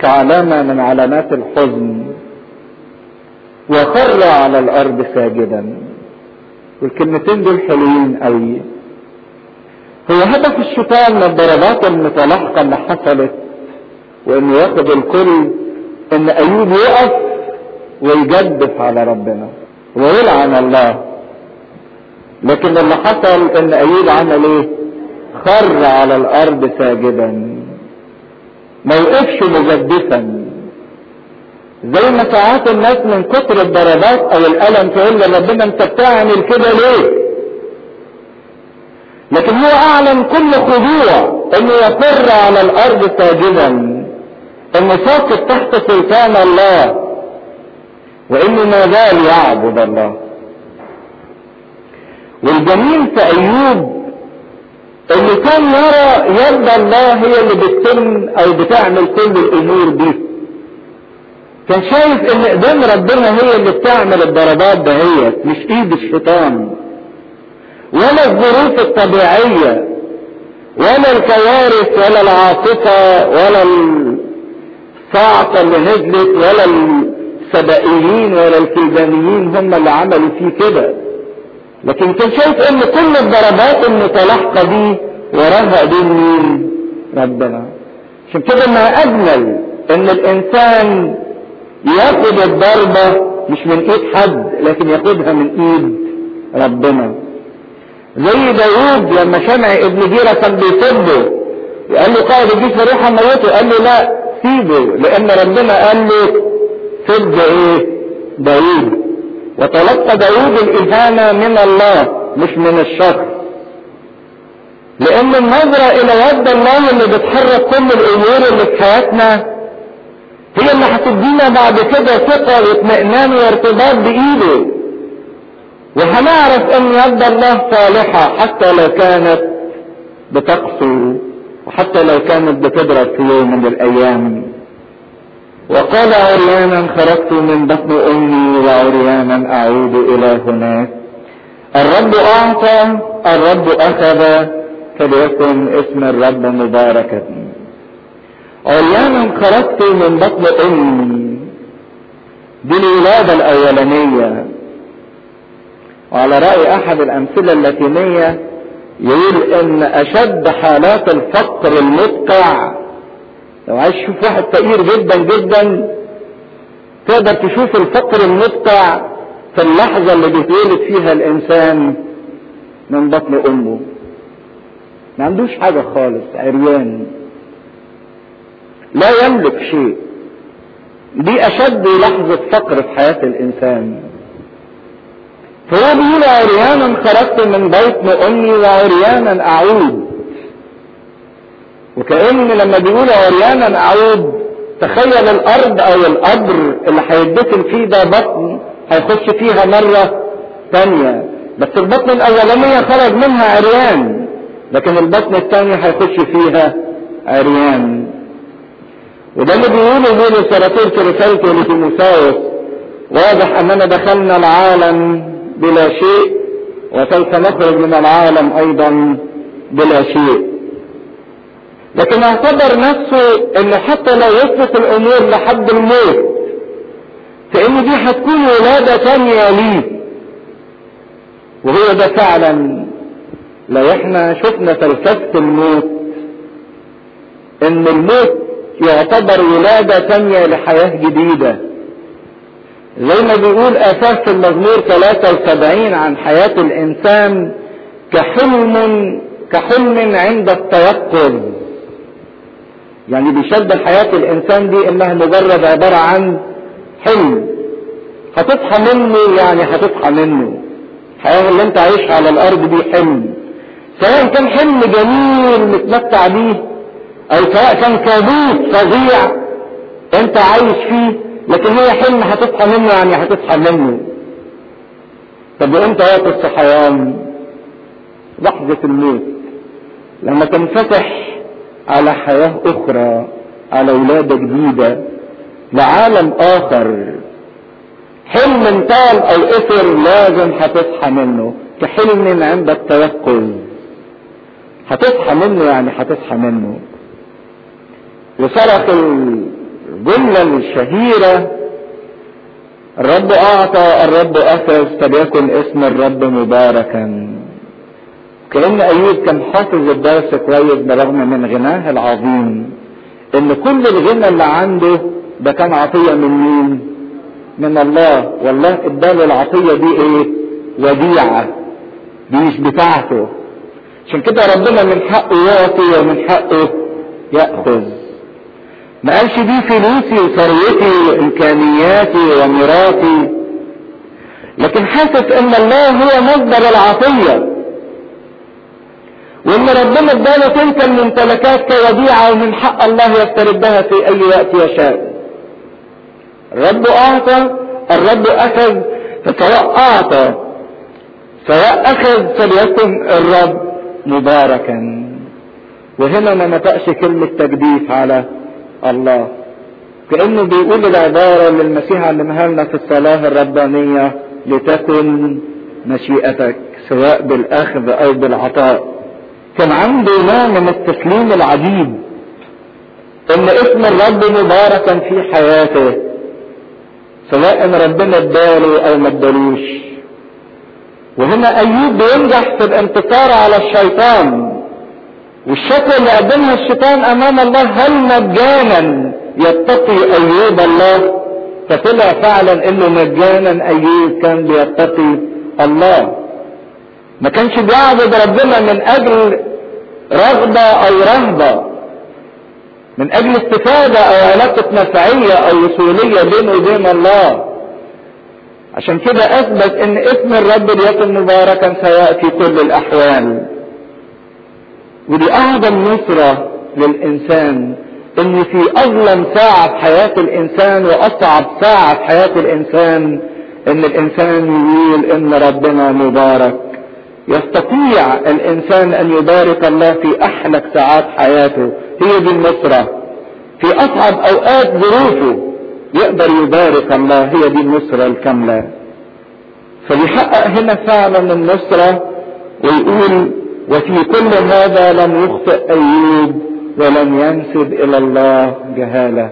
كعلامة من علامات الحزن، وخر على الارض ساجدا. والكلمتين دول حلوين قوي. هو هدف الشيطان من الضربات المتلاحقة اللي حصلت وانه ياخد الكل ان ايوب يقف ويجدف على ربنا ويلعن الله. لكن اللي حصل ان ايوب عمل ايه؟ خر على الارض ساجدا، ما وقفش مجدفا. زي ما ساعات الناس من كتر الضربات او الالم تقول لربنا انت بتعمل كده ليه؟ لكن هو اعلن كل خضوع انه يخر على الارض ساجدا، انه ساقط تحت سلطان الله، وانه ما زال يعبد الله. والجميل في ايوب اللي كان يرى يد الله هي اللي بتتم او بتعمل كل الامور دي. كان شايف ان ايدين ربنا هي اللي بتعمل الضربات دهيت، مش ايد الشيطان ولا الظروف الطبيعية ولا الكوارث ولا العاصفة ولا الصاعقة اللي نزلت ولا السبائيين ولا الكلدانيين هم اللي عملوا فيه كده. لكن كان شايف ان كل الضربات المتلاحقة دي وراها ايدين مين؟ ربنا. عشان كده ما اجمل ان الانسان ياخد الضربة مش من ايد حد لكن ياخدها من ايد ربنا. زي داوود لما شمع ابن جيرة كان بيصده قال له قائد الجيش فريحة موته، قال له لا سيبه، لان ربنا قال له سد ايه؟ داوود. وتلقى داوود الاهانة من الله مش من الشر، لان النظرة الى يد الله اللي بتحرك كل الامور اللي في حياتنا هي اللي هتدينا بعد كده ثقة واطمئنان وارتباط بايده. وهنعرف ان يد الله صالحة حتى لو كانت بتقسو وحتى لو كانت بتضرب في يوم من الايام. وقال عريانا خرجت من بطن امي وعريانا اعود الى هناك. الرب اعطى الرب اخذ، فليكن اسم الرب مباركا. عريانا خرجت من بطن امي، دي الولادة الاولانية. وعلى رأي احد الامثلة اللاتينية يقول ان اشد حالات الفقر المدقع، لو عايز تشوف واحد فقير جدا جدا تقدر تشوف الفقر المدقع في اللحظة اللي بيتولد فيها الانسان من بطن امه. ما عندوش حاجة خالص، عريان لا يملك شيء. دي اشد لحظة فقر في حياة الانسان. فهو بيقول عريانا خرجت من بطن امي وعريانا اعود. وكأن لما بيقول عريانا اعود تخيل الارض او القبر اللي هيتدفن فيه ده بطن هيخش فيها مرة تانية، بس البطن الاولانية خرج منها عريان، لكن البطن الثاني هيخش فيها عريان. وده اللي بيقوله بولس الرسول في رسالته لتيموثاوس، واضح اننا دخلنا العالم بلا شيء وسوف نخرج من العالم ايضا بلا شيء. لكن اعتبر نفسه انه حتى لو وصلت الامور لحد الموت فان دي هتكون ولادة تانية ليه. وهو ده فعلا لو احنا شفنا فلسفة الموت ان الموت يعتبر ولادة تانية لحياة جديدة. زي ما بيقول اساس المزمور 73 عن حياة الانسان كحلم عند التيقظ. يعني بيشبه حياة الانسان دي انها مجرد عبارة عن حلم هتصحى منه، يعني هتصحى منه. الحياة اللي انت عايشها على الارض دي حلم، سواء كان حلم جميل متمتع بيه او سواء كان كابوس فظيع انت عايش فيه، لكن هي حلم هتصحى منه، يعني هتصحى منه. طب وامتى وقت الصحيان؟ لحظة الموت، لما تنفتح على حياة اخرى، على ولادة جديدة، لعالم اخر. حلم طال او اثر لازم هتصحى منه، كحلم عند التيقظ هتصحى منه، يعني هتصحى منه. وصرخ الجملة الشهيرة الرب اعطى الرب اخذ فليكن اسم الرب مباركا. كأن ايوب كان حافظ الدرس كويس برغم من غناه العظيم، ان كل الغنى اللي عنده ده كان عطية من مين؟ من الله. والله اداله العطية دي ايه؟ وديعة، دي مش بتاعته. عشان كده ربنا من حقه يعطي ومن حقه يأخذ. ما قالش دي فلوسي وثروتي وامكانياتي وميراثي، لكن حاسس ان الله هو مصدر العطية، وان ربنا اداله تلك الممتلكات كوديعة ومن حق الله يستردها في اي وقت يشاء. الرب اعطى الرب اخذ، فسواء اعطى سواء اخذ فليكن الرب مباركا. وهنا ما نطقش كلمة تجديف على الله، كأنه بيقول العبارة اللي المسيح علمها لنا في الصلاة الربانية: لتكن مشيئتك، سواء بالاخذ او بالعطاء. كان عنده نوع من التسليم العجيب ان اسم الرب مباركا في حياته، سواء ان ربنا اداله او ما ادالوش. وهنا ايوب بينجح في الانتصار على الشيطان، والشكوى اللي قدمها الشيطان امام الله: هل مجانا يتقي ايوب الله؟ فطلع فعلا انه مجانا ايوب كان بيتقي الله. ما كانش بيعبد ربنا من اجل رغبة او رهبة، من اجل استفادة او علاقة نفعية او وصولية بينه وبين الله. عشان كده اثبت ان اسم الرب ليكن مباركا سواء في كل الاحوال. ودي اعظم نصرة للانسان، ان في اظلم ساعة في حياة الانسان واصعب ساعة في حياة الانسان ان الانسان يقول ان ربنا مبارك. يستطيع الانسان ان يبارك الله في احلك ساعات حياته، هي دي النصرة. في اصعب اوقات ظروفه يقدر يبارك الله، هي دي النصرة الكاملة. فبيحقق هنا فعلا النصرة ويقول: وفي كل هذا لم يخطئ ايوب ولم ينسب الى الله جهالة.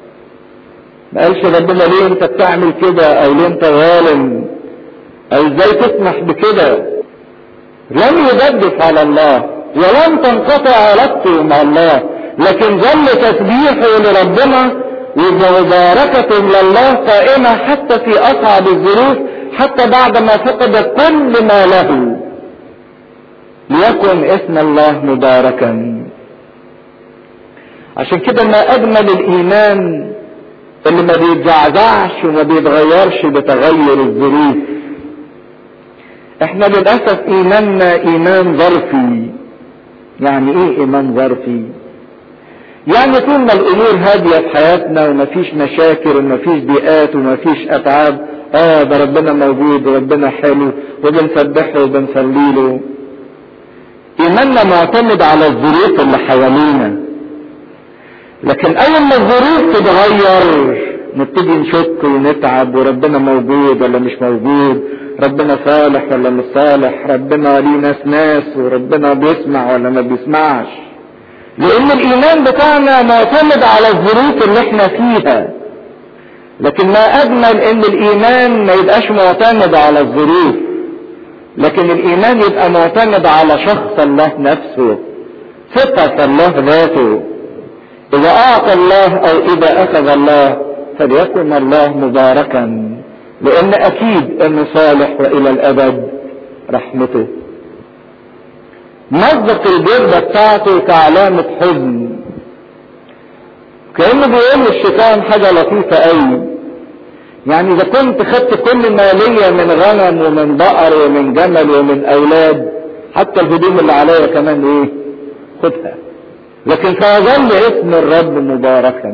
ما قالش ربنا ليه انت بتعمل كده، او ليه انت ظالم، او ازاي تسمح بكده. لم يجدف على الله ولم تنقطع علاقته مع الله، لكن ظل تسبيحه لربنا ومباركته لله قائمة حتى في اصعب الظروف، حتى بعد ما فقد كل ما له. ليكن اسم الله مباركا. عشان كده ما اجمل الايمان اللي ما بيتزعزعش وما بيتغيرش بتغير الظروف. احنا للاسف ايماننا ايمان ظرفي. يعني ايه ايمان ظرفي؟ يعني طول ما الامور هاديه في حياتنا ومفيش مشاكل ومفيش ضيقات ومفيش اتعاب، ده ربنا موجود وربنا حلو وبنسبحه وبنصلي له. ايماننا معتمد على الظروف اللي حوالينا، لكن اول ما الظروف تتغير نبتدي نشك ونتعب، وربنا موجود ولا مش موجود، ربنا صالح ولا مش صالح، ربنا ليه ناس وربنا بيسمع ولا ما بيسمعش. لان الايمان بتاعنا معتمد على الظروف اللي احنا فيها. لكن ما اجمل ان الايمان ما يبقاش معتمد على الظروف، لكن الايمان يبقى معتمد على شخص الله نفسه، ثقة الله ذاته. اذا اعطى الله او اذا اخذ الله فليكن الله مباركا، لان اكيد انه صالح والى الابد رحمته. مصدق الجرده بتاعته كعلامة حزن، كأنه بيقول للشيطان حاجة لطيفة قوي. يعني اذا كنت خدت كل مالية من غنم ومن بقر ومن جمل ومن اولاد، حتى الهدوم اللي عليا كمان ايه خدها، لكن فيظل اسم الرب مباركا.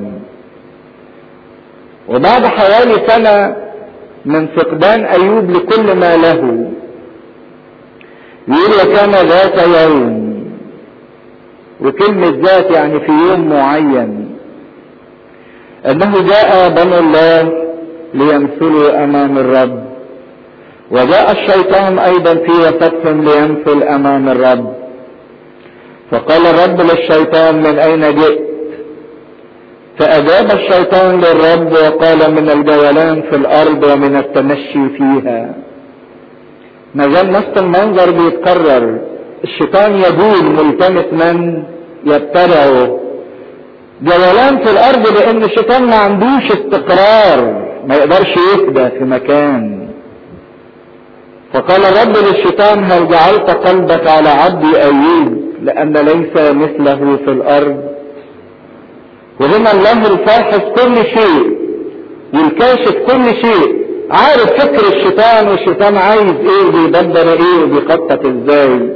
وبعد حوالي سنة من فقدان ايوب لكل ما له، يقول: وكان ذات يوم. وكلمة ذات يعني في يوم معين، انه جاء بنو الله ليمثلوا امام الرب، وجاء الشيطان ايضا في وسطهم ليمثل امام الرب. فقال الرب للشيطان: من اين جئت؟ فأجاب الشيطان للرب وقال: من الجولان في الأرض ومن التمشي فيها. ما زال نفس المنظر بيتكرر، الشيطان يجول ملتمس من يتبعه. جولان في الأرض لأن الشيطان ما عندوش استقرار، ما يقدرش يثبت في مكان. فقال الرب للشيطان: هل جعلت قلبك على عبدي أيوب لأن ليس مثله في الأرض؟ وهنا الله الفاحص كل شيء والكاشف كل شيء، عارف فكر الشيطان والشيطان عايز ايه وبيدبر ايه وبيخطط ازاي.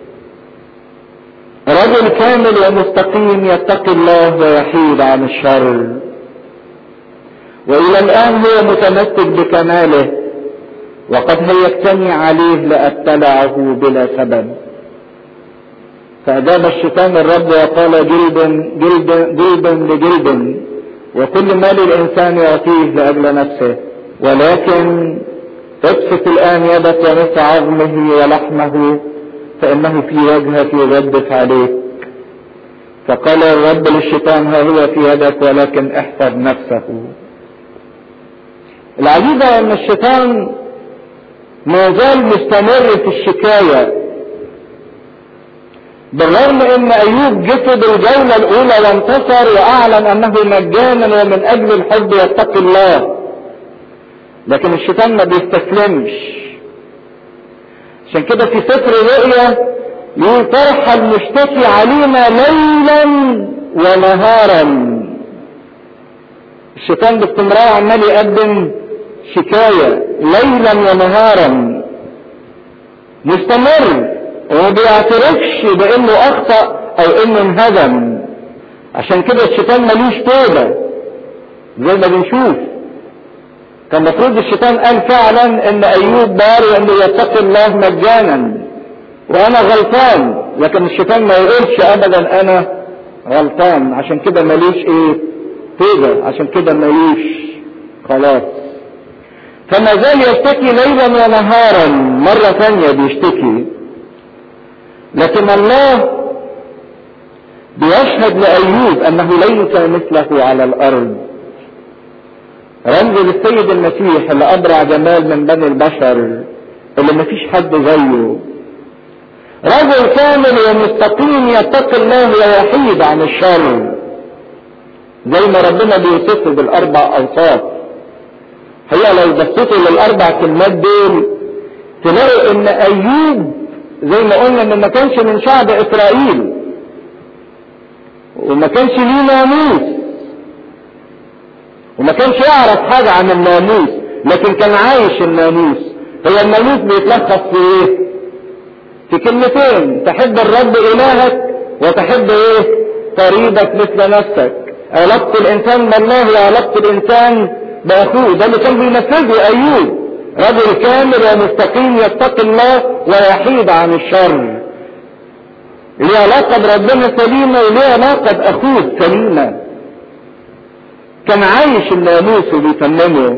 رجل كامل ومستقيم يتقي الله ويحيد عن الشر، والى الان هو متمسك بكماله وقد هيجتني عليه لأبتلعه بلا سبب. فأجاب الشيطان الرب وقال: جلد لجلد، وكل مال الإنسان يعطيه لأجل نفسه، ولكن ابسط الآن يدك ومس عظمه ولحمه فإنه في وجهك يجدف عليك. فقال الرب للشيطان: ها هو في يدك ولكن احفظ نفسه. العجيبة أن الشيطان ما زال مستمر في الشكاية، بالرغم ان ايوب جسد الجولة الاولى وانتصر واعلن انه مجانا ومن اجل الحب يتقي الله، لكن الشيطان ما بيستسلمش. عشان كده في سفر الرؤيا يقول: طرح المشتكي علينا ليلا ونهارا. الشيطان باستمرار عمال يقدم شكاية ليلا ونهارا، مستمر وما بيعترفش بانه اخطأ او انه انهزم. عشان كده الشيطان ملوش توبة زي ما بنشوف. كان المفروض الشيطان قال فعلا ان ايوب بار وانه يتقي الله مجانا وانا غلطان، لكن الشيطان ما يقولش ابدا انا غلطان. عشان كده ملوش ايه توبة، عشان كده ملوش خلاص. فما زال يشتكي ليلا ونهارا، مرة ثانية بيشتكي. لكن الله بيشهد لأيوب أنه ليس مثله على الأرض. رمز للسيد المسيح اللي أبرع جمال من بني البشر، اللي مفيش حد زيه. رجل كامل ومستقيم يتقي الله ويحيد عن الشر، زي ما ربنا بيوصفه بالأربع أوصاف. هي لو بصيتوا للأربع كلمات دول تلاقوا إن أيوب زي ما قلنا إنه ما كانش من شعب إسرائيل وما كانش ليه ناموس وما كانش يعرف حاجة عن الناموس، لكن كان عايش الناموس. هو الناموس بيتلخص في ايه؟ في كلمتين: تحب الرب إلهك وتحب ايه؟ قريبك مثل نفسك. علاقة الإنسان بالله وعلاقة الإنسان بأخوه، ده اللي كان بينفذه أيوب. رجل كامل ومستقيم يتقي الله ويحيد عن الشر، ليه علاقة بربنا سليمة وليه علاقة بأخوه سليمة. كان عايش الناموس وبيتممه،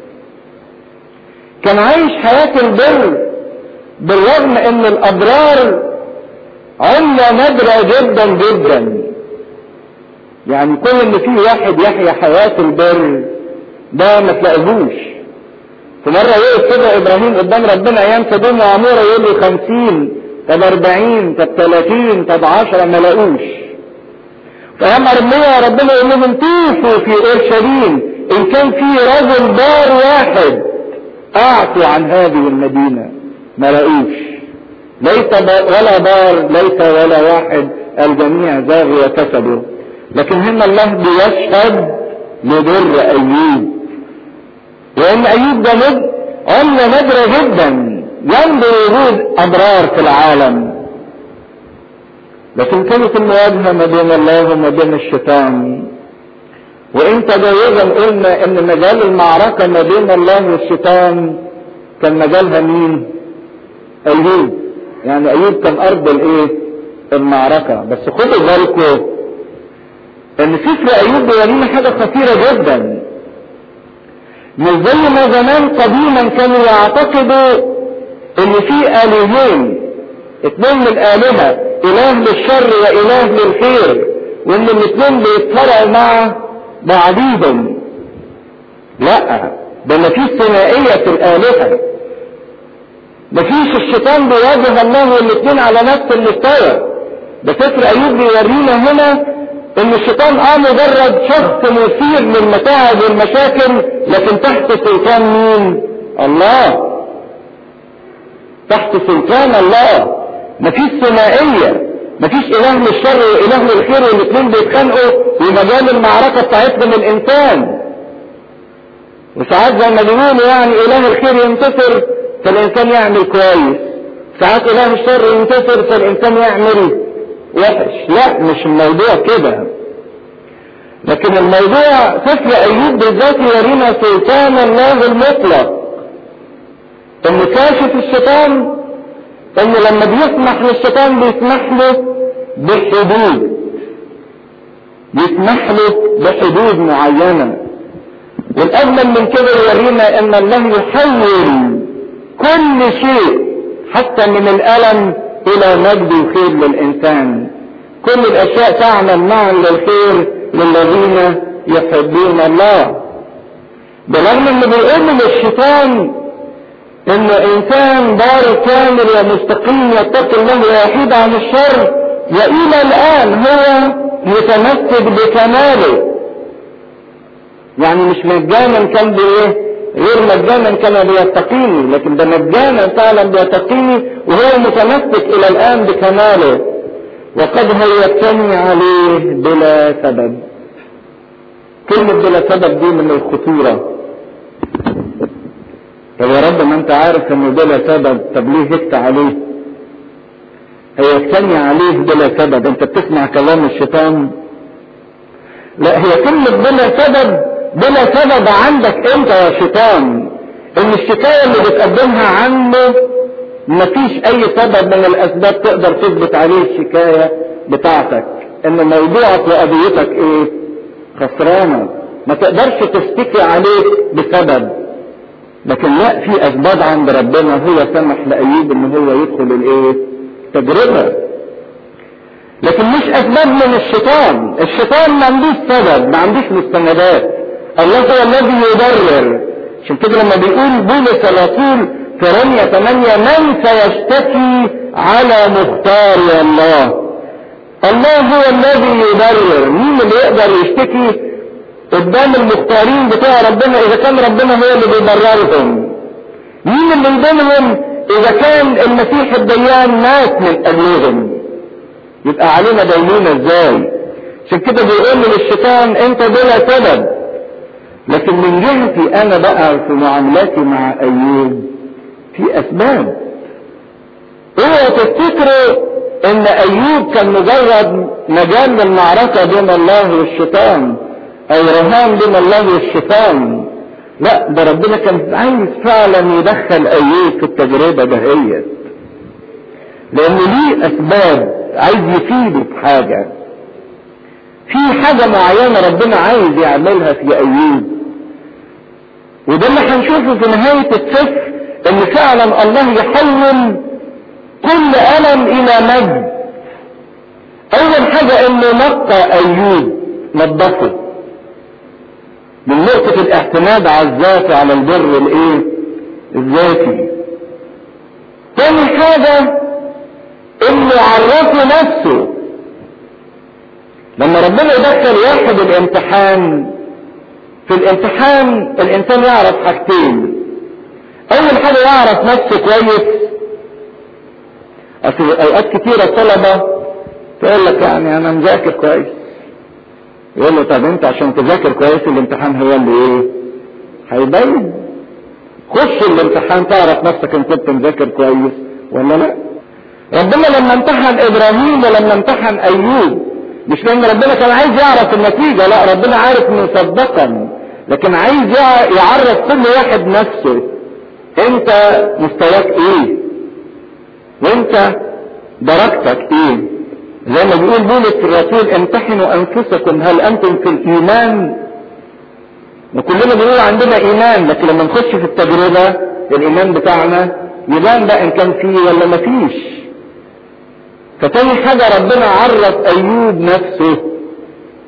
كان عايش حياة البر، بالرغم ان الأبرار عملة نادرة جدا جدا. يعني كل ان في واحد يحيا حياة البر ده ما تلاقيهوش. في مرة وقف كده إبراهيم قدام ربنا أيام سدوم وعمورة يقول له 50 طب 40 طب 30 طب 10 ما لاقوش. فأيام أرميا ربنا يقول لهم طوفوا في أورشليم إن كان في رجل بار واحد أعطوا عن هذه المدينة، ما لاقوش. ليس ولا بار، ليس ولا واحد، الجميع زاغوا وكسبوا. لكن هنا الله بيشهد لبر أيوب، وإن أيوب ده عملة نادرة جدا، ينظر وجود أبرار في العالم. لكن كانت المواجهة ما بين الله وما بين الشيطان. وإن تجاوزا قلنا إن مجال المعركة ما بين الله والشيطان كان مجالها مين؟ أيوب. يعني أيوب كان أرض الإيه؟ المعركة. بس خدوا بالكم إن سفر أيوب بيورينا حاجة خطيرة جدا. مش زي ما زمان قديما كانوا يعتقدوا ان في الهين، اتنين من الالهة، اله للشر واله للخير، وان الاثنين بيتصارعوا مع بعضيهم. لا، ده مفيش ثنائية في الآلهة، مفيش الشيطان بيواجه الله والاثنين على نفس المستوى. ده سفر أيوب بيورينا هنا ان الشيطان مجرد شخص مثير للمتاعب والمشاكل، لكن تحت سلطان مين؟ الله، تحت سلطان الله. مفيش ثنائية، مفيش اله للشر واله للخير والاثنين بيتخانقوا ومجال المعركة بتاعتهم الانسان. وساعات زي ما بيقولوا يعني اله الخير ينتصر فالانسان يعمل كويس، ساعات اله الشر ينتصر فالانسان يعمل وحش. لا، مش الموضوع كده. لكن الموضوع سفر ايوب بالذات يورينا سلطان الله المطلق، ان كاشف الشيطان، ان لما بيسمح للشيطان بيسمح له بحدود، بيسمح له بحدود معينة. والاجمل من كده يورينا ان الله يحول كل شيء حتى من الالم الى مجد وخير للانسان. كل الاشياء تعمل معا للخير للذين يحبون الله. بالرغم ان بيقول للشيطان انه انسان بار كامل ومستقيم يتقي الله ويحيد عن الشر، والى الان هو متمسك بكماله. يعني مش مجانا كان بايه؟ غير مجانا كان بيتقيني، لكن ده مجانا فعلا بيتقيني وهو متمسك الى الان بكماله. وقد هيتني عليه بلا سبب. كلمة بلا سبب دي من الخطورة. طب يا رب ما انت عارف انه بلا سبب، طب ليه هكت عليه؟ هيتني عليه بلا سبب. انت بتسمع كلام الشيطان؟ لا، هي كلمة بلا سبب، بلا سبب عندك انت يا شيطان. ان الشكاية اللي بتقدمها عنه مفيش اي سبب من الاسباب تقدر تثبت عليه الشكاية بتاعتك. ان موضوعك وقضيتك ايه؟ خسرانة، ما تقدرش تشتكي عليه بسبب. لكن لا، في اسباب عند ربنا. هو سمح لأيوب ان هو يدخل الايه؟ تجربة. لكن مش اسباب من الشيطان. الشيطان ما عندوش سبب، ما عندوش مستندات. الله هو الذي يبرر. عشان كده لما بيقول بولس الرسول في رمية 8 من سيشتكي على مختار الله؟ الله هو الذي يبرر. مين اللي يقدر يشتكي قدام المختارين بتوع ربنا اذا كان ربنا هو اللي بيبررهم؟ مين اللي يدينهم اذا كان المسيح الديان مات من اجلهم؟ يبقى علينا دينونة ازاي؟ عشان كده بيقول للشيطان انت بلا سبب. لكن من جهتي انا بقى في معاملاتي مع ايوب في اسباب. اوعوا تفتكروا ان ايوب كان مجرد مجال للمعركة بين الله والشيطان او رهان بين الله والشيطان. لا، ده ربنا كان عايز فعلا يدخل ايوب في التجربة دهيت، لان ليه اسباب، عايز يفيده بحاجة، في حاجة معينة ربنا عايز يعملها في ايوب. وده اللي هنشوفه في نهاية السفر، ان فعلا الله يحول كل ألم الى مجد. اول حاجة انه نقى ايوب، نظفه من نقطة الاعتماد على الذات، على البر الايه؟ الذاتي. تاني حاجة انه عرفه نفسه. لما ربنا يدخل واحد الامتحان، في الامتحان الانسان يعرف حاجتين. اول حاجة يعرف نفسه كويس. اوقات كتيرة الطلبة تقول لك يعني انا مذاكر كويس، يقول له طب انت عشان تذاكر كويس الامتحان هو اللي ايه؟ هيبين. خش الامتحان تعرف نفسك ان كنت مذاكر كويس ولا لا. ربنا لما امتحن ابراهيم ولما امتحن ايوب، مش لان ربنا كان عايز يعرف النتيجة، لا، ربنا عارف مسبقا، لكن عايز يعرف كل واحد نفسه. انت مستواك ايه؟ وانت درجتك ايه؟ زي ما بيقول بولس الرسول امتحنوا انفسكم هل انتم في الايمان. وكلنا بنقول عندنا ايمان، لكن لما نخش في التجربة الايمان بتاعنا يبان بقى ان كان فيه ولا مفيش. فتاني حاجة ربنا عرف ايوب نفسه.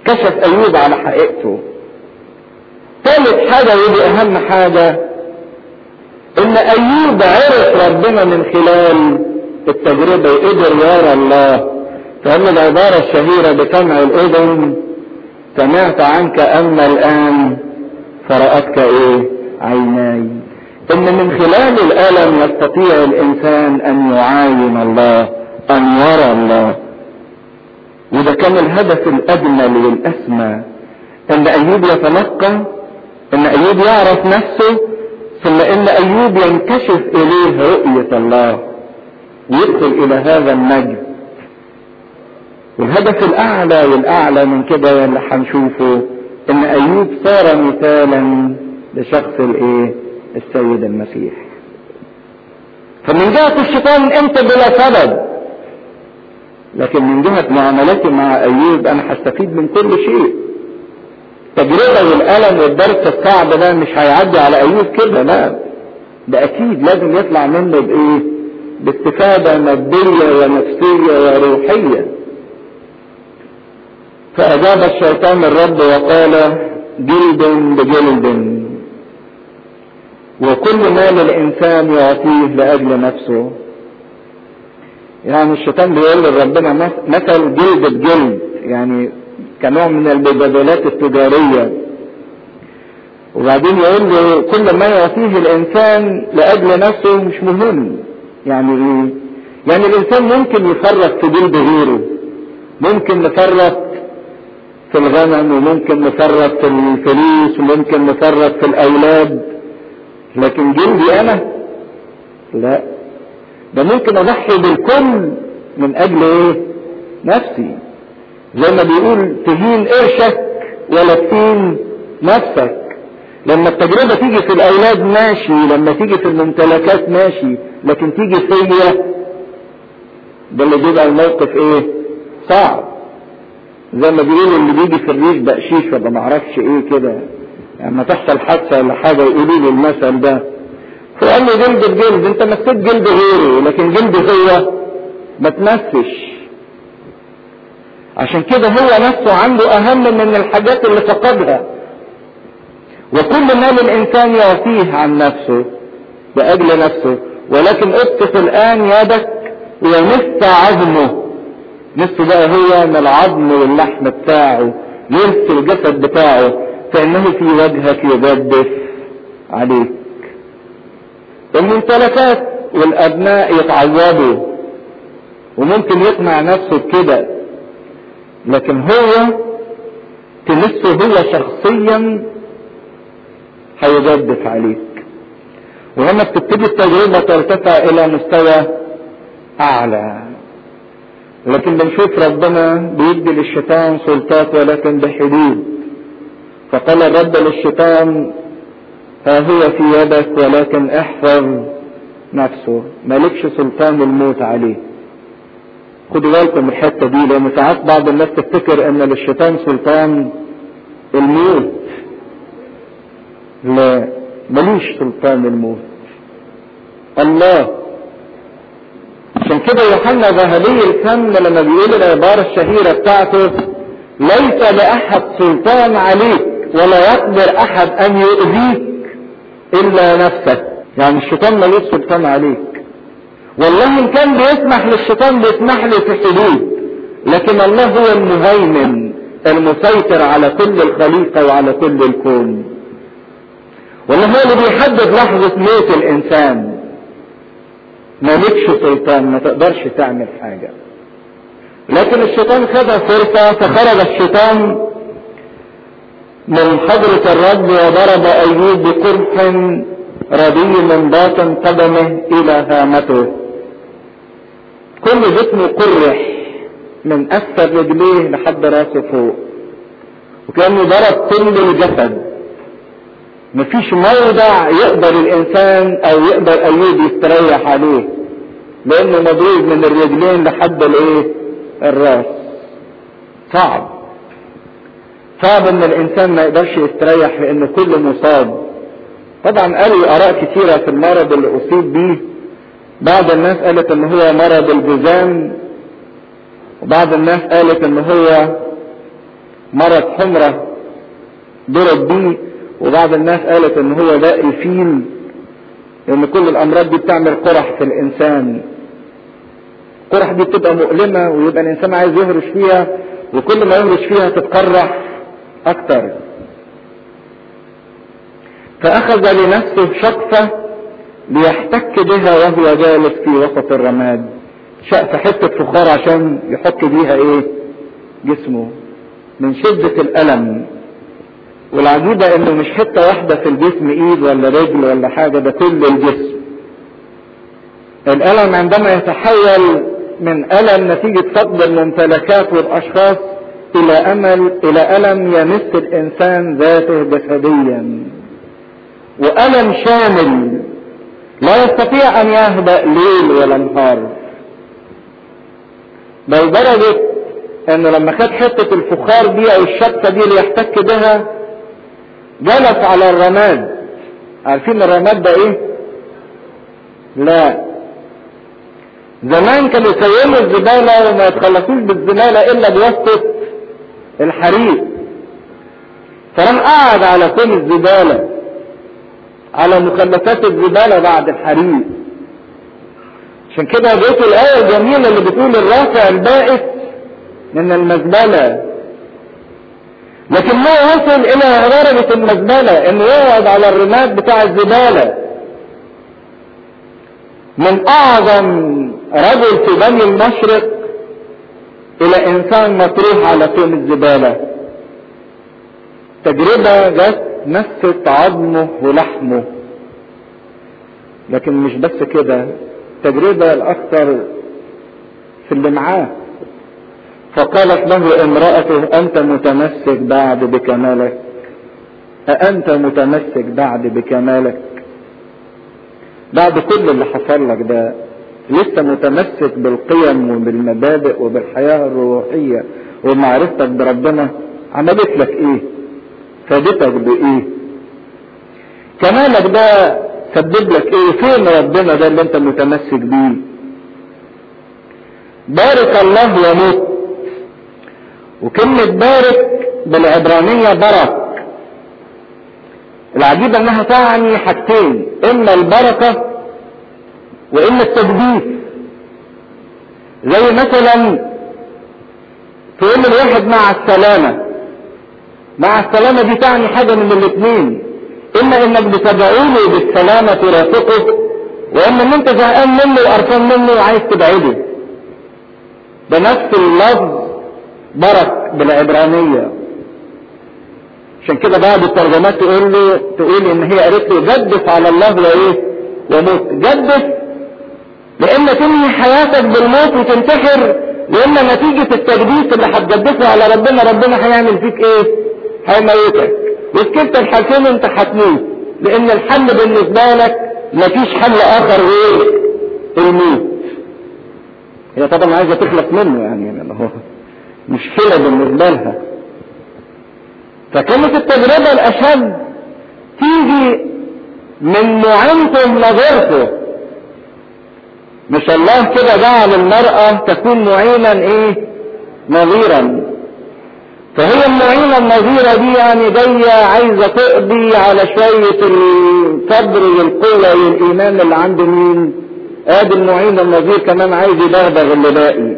كشف ايوب على حقيقته. ثالث حاجة ودي اهم حاجة، ان ايوب عرف ربنا من خلال التجربة وقدر يرى الله. فان العبارة الشهيرة بسمع الاذن سمعت عنك اما الان فرأتك ايه عيناي. ان من خلال الالم يستطيع الانسان ان يعاين الله، ان يرى الله. وده كان الهدف الاجمل والاسمى، ان ايوب يتلقى، ان ايوب يعرف نفسه، ثم ان ايوب ينكشف اليه رؤية الله ويدخل الى هذا المجد. والهدف الاعلى والاعلى من كده اللي هنشوفه ان ايوب صار مثالا لشخص الايه السيد المسيح. فمن جهة الشيطان انت بلا سبب، لكن من جهة معاملتي مع ايوب انا هستفيد من كل شيء. التجربة والألم والدرس الصعب ده مش هيعدي على ايوب كده، لا، ده اكيد لازم يطلع منه بايه؟ باستفادة مادية ونفسية وروحية. فأجاب الشيطان الرب وقال جلد بجلد، وكل ما للإنسان يعطيه لأجل نفسه. يعني الشيطان بيقول لربنا مثل جلد بجلد، يعني كنوع من المبادلات التجارية. وبعدين يقول له كل ما يعطيه الإنسان لأجل نفسه مش مهم. يعني إيه؟ يعني الإنسان ممكن يفرط في جلد غيره، ممكن نفرط في الغنم، وممكن نفرط في الفلوس، وممكن نفرط في الأولاد، لكن جلدي أنا لا، ده ممكن أضحي بالكل من أجل إيه؟ نفسي. زي ما بيقول تهين قرشك ولا تهين نفسك. لما التجربة تيجي في الأولاد ماشي، لما تيجي في الممتلكات ماشي، لكن تيجي فيا ده اللي بيبقى الموقف إيه؟ صعب. زي ما بيقولوا اللي بيجي في الريش بقشيش ولا معرفش ايه كده، يعني ما تحصل حادثة ولا حاجة يقولوا له المثل ده. فقال له جلد بجلد، انت مسيت جلد غيره لكن جلد هو ما تمسش. عشان كده هو نفسه عنده اهم من الحاجات اللي فقدها. وكل ما للانسان يعطيه عن نفسه لاجل نفسه، ولكن اطف الان يدك ومس عظمه. نفسه بقى هو من العظم واللحم بتاعه، يرث الجسد بتاعه، فانه في وجهك يجدف عليك. الممتلكات والابناء يتعوضوا وممكن يقنع نفسه بكده، لكن هو تمسه هو شخصيا هيجدف عليك. وهنا بتبتدي التجربة ترتفع الى مستوى اعلى. لكن بنشوف ربنا بيدي للشيطان سلطات ولكن بحدود. فقال الرب للشيطان ها هو في يدك ولكن احفظ نفسه، مالكش سلطان الموت عليه. خدوا بالكم الحتة دي، لان ساعات بعض الناس تفتكر ان للشيطان سلطان الموت. لا، ملوش سلطان الموت الله. عشان كده يوحنا ذهبي الفم لما بيقول العبارة الشهيرة بتاعته ليس لأحد سلطان عليك ولا يقدر أحد أن يؤذيك إلا نفسك. يعني الشيطان ملوش سلطان عليك. والله إن كان بيسمح للشيطان بيسمح له في حدود، لكن الله هو المهيمن المسيطر على كل الخليقة وعلى كل الكون. والله هو اللي بيحدد لحظة موت الإنسان. مالكش سلطان، ما تقدرش تعمل حاجة. لكن الشيطان خد فرصة، فخرج الشيطان من حضرة الرب وضرب أيوب بقرح ردي من باطن قدمه إلى هامته. كل جسمه قرح من أسفل رجليه لحد راسه فوق، وكأنه ضرب كل الجسد. مفيش موضع يقدر الإنسان أو يقدر أيوب يستريح عليه، لأنه مضروب من الرجلين لحد الراس. صعب ان الانسان ما يقدرش يستريح لان كله مصاب. طبعا قالوا اراء كثيرة في المرض اللي اصيب به. بعض الناس قالت ان هو مرض الجذام، وبعض الناس قالت ان هو مرض حمرة ضرب بيه، وبعض الناس قالت ان هو ده الفيل، لان كل الامراض دي بتعمل قرح في الانسان. القرح دي بتبقى مؤلمة ويبقى الانسان عايز يهرش فيها، وكل ما يهرش فيها تتقرح اكتر. فاخذ لنفسه شقفة ليحتك بها وهو جالس في وسط الرماد. شقفة حتة فخار عشان يحك بيها ايه؟ جسمه من شدة الالم. والعجيبة انه مش حتة واحدة في الجسم، ايد ولا رجل ولا حاجة، ده كل الجسم. الالم عندما يتحول من الم نتيجة فقد الممتلكات والاشخاص الى الم يمس الانسان ذاته جسديا، والم شامل لا يستطيع ان يهدأ ليل ولا نهار. بل درجة انه لما خد حتة الفخار دي او الشقة دي ليحتك بها، جلس على الرماد. عارفين الرماد ده ايه؟ لا، زمان كانوا يسيلوا الزبالة وما يتخلصوش بالزبالة الا بواسطة الحريق. فلم قعد على كل الزبالة، على مخلفات الزبالة بعد الحريق. عشان كده جيت الآية الجميلة اللي بتقول الرافع البائس من المزبلة. لكن هو وصل الى درجة المزبلة انه يقعد على الرماد بتاع الزبالة. من اعظم رجل في بني المشرق الى انسان مطروح على طين الزبالة. تجربة جت مست عظمه ولحمه. لكن مش بس كده، تجربة الاكثر في اللي معاه. فقالت له امرأته أنت متمسك بعد بكمالك؟ أأنت متمسك بعد بكمالك؟ بعد كل اللي حصل لك ده لسه متمسك بالقيم وبالمبادئ وبالحياة الروحية ومعرفتك بربنا؟ عملت لك ايه؟ فادتك بايه؟ كمالك ده سبب لك ايه؟ فين ربنا ده اللي انت متمسك بيه؟ بارك الله وموت. وكلمة بارك بالعبرانية برك. العجيب انها تعني حاجتين، اما البركة واما التجديف. زي مثلا تقول الواحد مع السلامة. مع السلامة دي تعني حاجة من الاثنين، اما انك بتدعوله بالسلامة ترافقه، واما ان انت زهقان منه وقرفان منه وعايز تبعده. ده نفس اللفظ برك بالعبرانية. عشان كده بعض الترجمات تقول ان هي قالت له جدف على الله وايه؟ وموت. جدف لان تنهي حياتك بالموت وتنتحر، لان نتيجة التجديف اللي هتجدفه على ربنا هيعمل فيك ايه؟ هيموتك. وفي كلتا الحالتين انت هتموت، لان الحل بالنسبة لك مفيش حل اخر غير الموت. هي طبعا عايزة تخلص منه، يعني هو مشكلة بالنسبة لها. فكانت التجربة الأشد تيجي من معينته نظرته. مش الله كده جعل المرأة تكون معينا ايه؟ نظيرا. فهي المعينة النظيرة دي يعني جاية عايزة تقضي على شوية الصبر والقوة والإيمان اللي عند مين؟ ادي المعين النظير كمان عايز يدغدغ اللي باقي.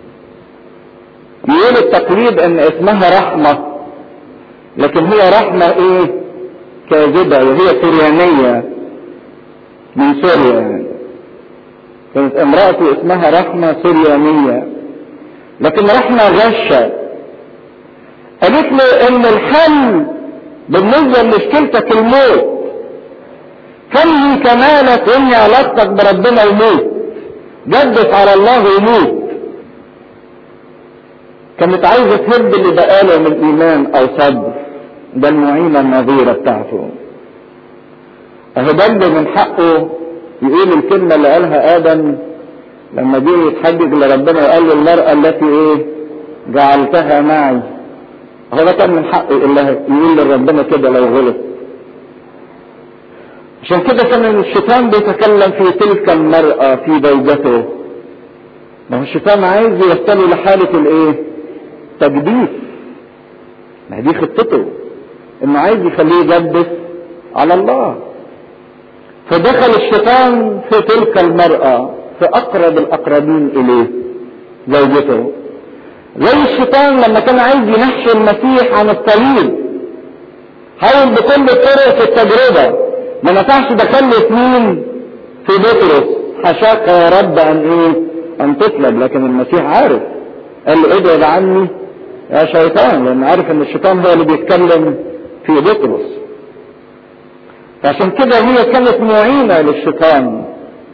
يقول التقليد ان اسمها رحمة، لكن هي رحمة ايه؟ كاذبة، وهي سريانية من سوريا يعني. كانت امرأته اسمها رحمة سريانية، لكن رحمة غشة. قالت له ان الحل بالنسبة لمشكلتك الموت، فانهي كمالك وانهي علاقتك بربنا وموت. جدف على الله وموت. كانت عايزة تهد اللي بقاله من ايمان او صبر. ده المعينة النظيرة بتاعته. اهو ده اللي من حقه يقول الكلمة اللي قالها ادم لما جه يتحجج لربنا وقال له المرأة التي ايه؟ جعلتها معي. هو ده كان من حقه يقول لربنا كده لو غلط. عشان كده كان الشيطان بيتكلم في تلك المرأة في زوجته. ما هو الشيطان عايز يوصله لحالة الايه؟ تجديف. ما دي خطته، انه عايز يخليه يجبس على الله. فدخل الشيطان في تلك المرأة، في اقرب الاقربين اليه، زوجته. زي الشيطان لما كان عايز ينحي المسيح عن الصليب، حاول بكل الطرق في التجربة، ما نفعش دخل مين في بطرس، حشاك يا رب ان تصلب. لكن المسيح عارف، قال له ابعد عني يا شيطان، لان عارف ان الشيطان هو اللي بيتكلم في بطرس. عشان كده هي كانت معينة للشيطان.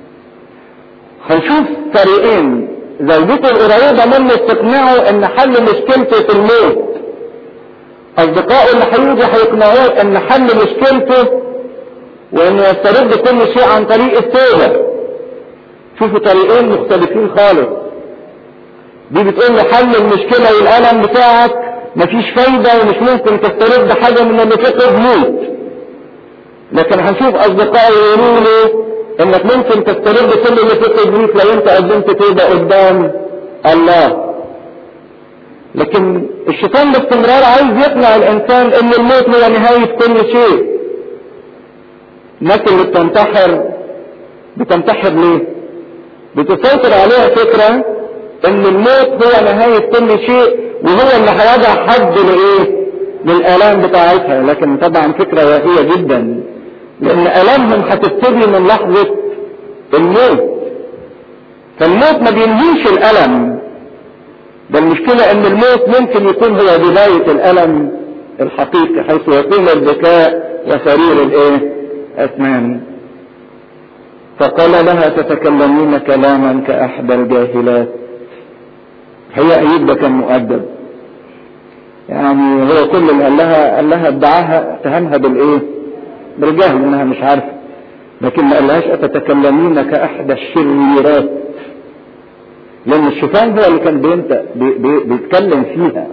هنشوف طريقين. زوجته القريبة منه تقنعه ان حل مشكلته في الموت، اصدقائه اللي هيجي هيقنعوه ان حل مشكلته وانه يسترد كل شيء عن طريق التوبة. شوفوا طريقين مختلفين خالص. دي بتقول له حل المشكلة والألم بتاعك مفيش فايدة ومش ممكن تسترد حاجة من اللي فقد موت. لكن هنشوف اصدقائه يقولوا له انك ممكن تسترد كل اللي فقد موت لو انت قدمت توبة قدام الله. لكن الشيطان باستمرار عايز يقنع الانسان ان الموت هو نهاية كل شيء. الناس اللي بتنتحر ليه؟ بتسيطر عليها فكرة ان الموت هو نهاية كل شيء، وهو اللي هيضع حد للآلام بتاعتها. لكن طبعا فكرة واهية جدا، لان آلامهم هتبتدي من لحظة الموت. فالموت ما بينهيش الألم، ده المشكلة ان الموت ممكن يكون هو بداية الألم الحقيقي، حيث يكون البكاء وسرير أسنان. فقال لها تتكلمين كلاما كأحدى الجاهلات. هي أيوب ده كان مؤدب، يعني هو كل اللي قال لها ادعاها اتهمها بالجهل انها مش عارفة، لكن ما قالهاش اتتكلمين كأحدى الشريرات، لان الشيطان هو اللي كان بيتكلم فيها.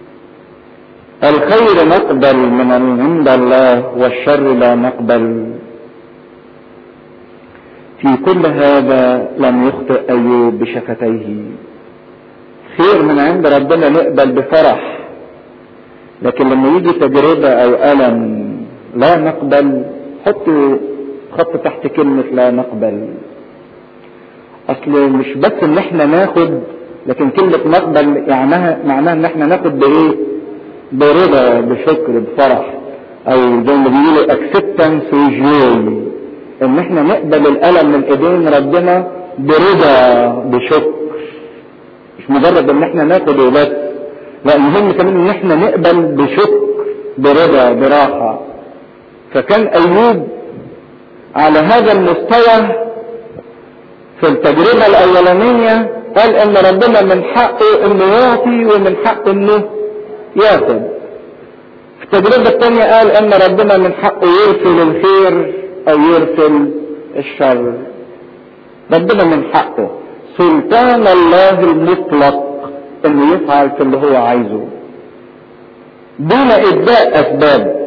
الخير نقبل من عند الله والشر لا نقبل. في كل هذا لم يخطئ أيوب بشفتيه. خير من عند ربنا نقبل بفرح، لكن لما يجي تجربة أو ألم لا نقبل. حطوا خط تحت كلمة لا نقبل. أصل مش بس إن احنا ناخد، لكن كلمة نقبل معناها إن احنا ناخد برضا، بشكر، بفرح، أو زي ما بيقولوا acceptance وjoy، ان احنا نقبل الالم من ايدين ربنا برضا بشكر. مش مجرد ان احنا ناخده بس، لا، المهم كمان ان احنا نقبل بشكر، برضا، براحة. فكان ايوب على هذا المستوى في التجربة الاولانية، قال ان ربنا من حقه انه يعطي ومن حقه انه ياخد. في التجربة الثانية قال ان ربنا من حقه يرسل الخير او يرسل الشر. ربنا من حقه، سلطان الله المطلق انه يفعل في اللي هو عايزه دون ابداء اسباب.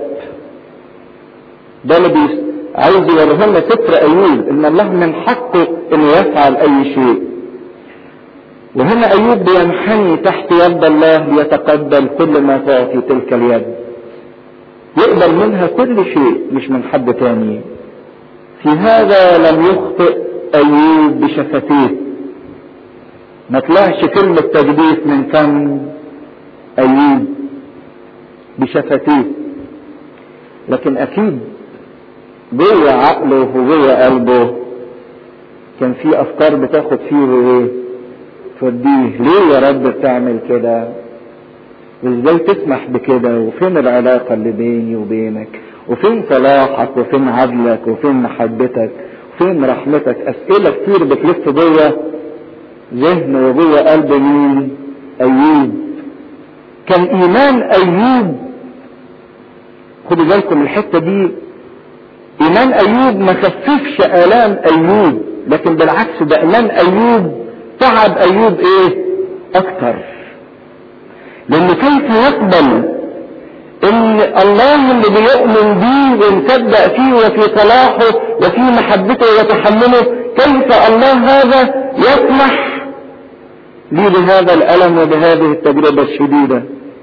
ده اللي عايز يوريه لنا سفر ايوب، ان الله من حقه انه يفعل اي شيء. وهنا ايوب بينحني تحت يد الله ليتقبل كل ما تعطي تلك اليد، يقبل منها كل شيء مش من حد تاني. في هذا لم يخطئ ايوب بشفتيه، ما طلعش كلمة تجديف من فم ايوب بشفتيه، لكن اكيد جوه عقله وجوه قلبه كان في افكار بتاخد فيه توديه. ليه يا رب بتعمل كده؟ وازاي تسمح بكده؟ وفين العلاقة اللي بيني وبينك؟ وفين صلاحك؟ وفين عدلك؟ وفين محبتك؟ وفين رحمتك؟ اسئلة كتير بتلف جوه ذهن وجوه قلب مين؟ ايوب. كان ايمان ايوب، خدوا بالكم الحتة دي، ايمان ايوب ما خففش الام ايوب، لكن بالعكس ده ايمان ايوب تعب ايوب اكتر. لان كيف يقبل ان الله اللي بيؤمن بيه ويصدق فيه وفي صلاحه وفي محبته وتحمله، كيف الله هذا يسمح لي بهذا الالم وبهذه التجربة الشديدة؟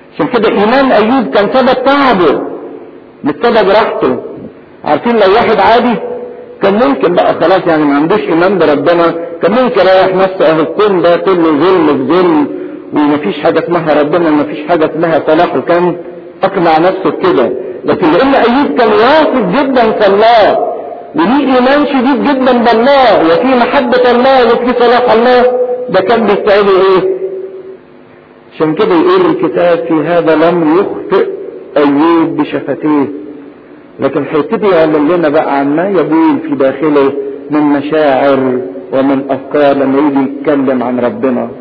عشان كده ايمان ايوب كان سبب تعبه مش سبب راحته. عارفين لو واحد عادي كان ممكن بقى خلاص يعني ما عندوش ايمان بربنا، كان ممكن يريح نفسه، اهو الكون ده كله ظلم في ظلم ومفيش حاجه اسمها ربنا ومفيش حاجه اسمها صلاح، وكان اقنع نفسه بكده. لكن لان ايوب كان واثق جدا في الله وليه ايمان شديد جدا بالله وفي محبه الله وفي صلاح الله، ده كان بيستعيده ايه؟ عشان كده يقول الكتاب في هذا لم يخطئ ايوب بشفتيه، لكن هيبتدي يعلن لنا بقى عن ما يبول في داخله من مشاعر ومن افكار لما يجي يتكلم عن ربنا.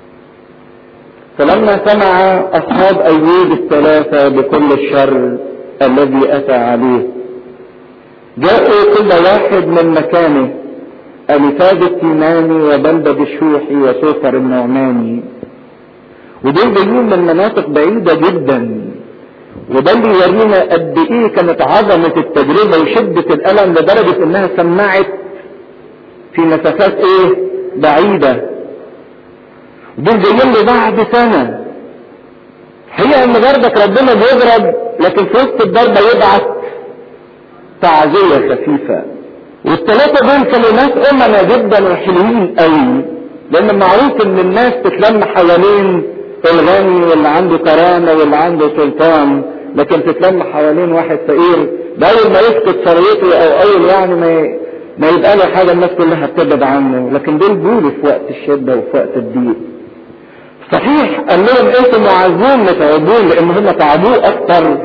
فلما سمع اصحاب ايوب الثلاثه بكل الشر الذي اتى عليه جاءوا كل واحد من مكانه، الفاز التيماني وبلدة الشوحي وسوفر النعماني، ودول جايين من مناطق بعيدة جدا. وده اللي يورينا قد ايه كانت عظمة التجربة وشدة الألم لدرجة انها سمعت في مسافات ايه بعيدة. دول جايين له بعد سنة. حقيقة ان برضك ربنا بيضرب، لكن في وسط الضربة يبعث تعزية خفيفة. والثلاثة دول كانوا ناس أمنا جدا وحلوين قوي، لأن معروف إن الناس تتلم حوالين الغني واللي عنده كرامة واللي عنده سلطان، لكن تتلم حوالين واحد فقير ده أول ما يفقد ثروته أو أول يعني ما يبقى له حاجة الناس كلها بتبعد عنه. لكن دول بيقولوا في وقت الشدة وفي وقت الضيق. صحيح قال لهم انتم معزون متعبون لأن هم تعبوه أكتر،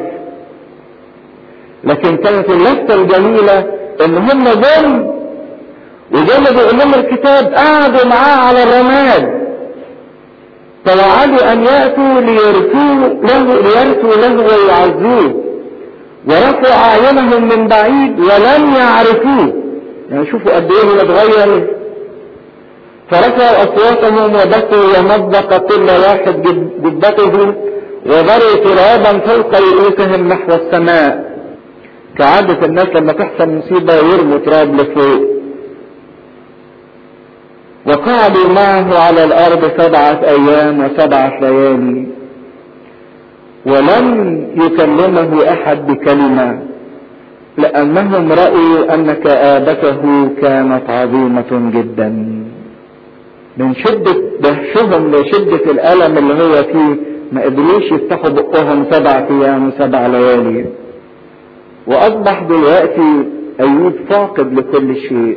لكن كانت اللفتة الجميلة ان هم جم وزي ما بيقول لهم الكتاب قعدوا معاه على الرماد، توعدوا ان ياتوا ليرثوا له ويعزوه، ورفعوا اعينهم من بعيد ولم يعرفوه. يعني شوفوا قد ايه هو اتغير. فرفعوا اصواتهم وبكوا ومزق كل واحد جبته وضروا ترابا فوق رؤوسهم نحو السماء. كعادة الناس لما تحصل مصيبة يرموا تراب لفوق. وقعدوا معه على الارض 7 ايام و7 ليالي ولم يكلمه احد بكلمة، لانهم رأوا ان كآبته كانت عظيمة جدا. من شدة دهشهم لشدة الالم اللي هو فيه ما قدروش يفتحوا بقهم 7 ايام و7 ليالي. واصبح دلوقتي ايوب فاقد لكل شيء،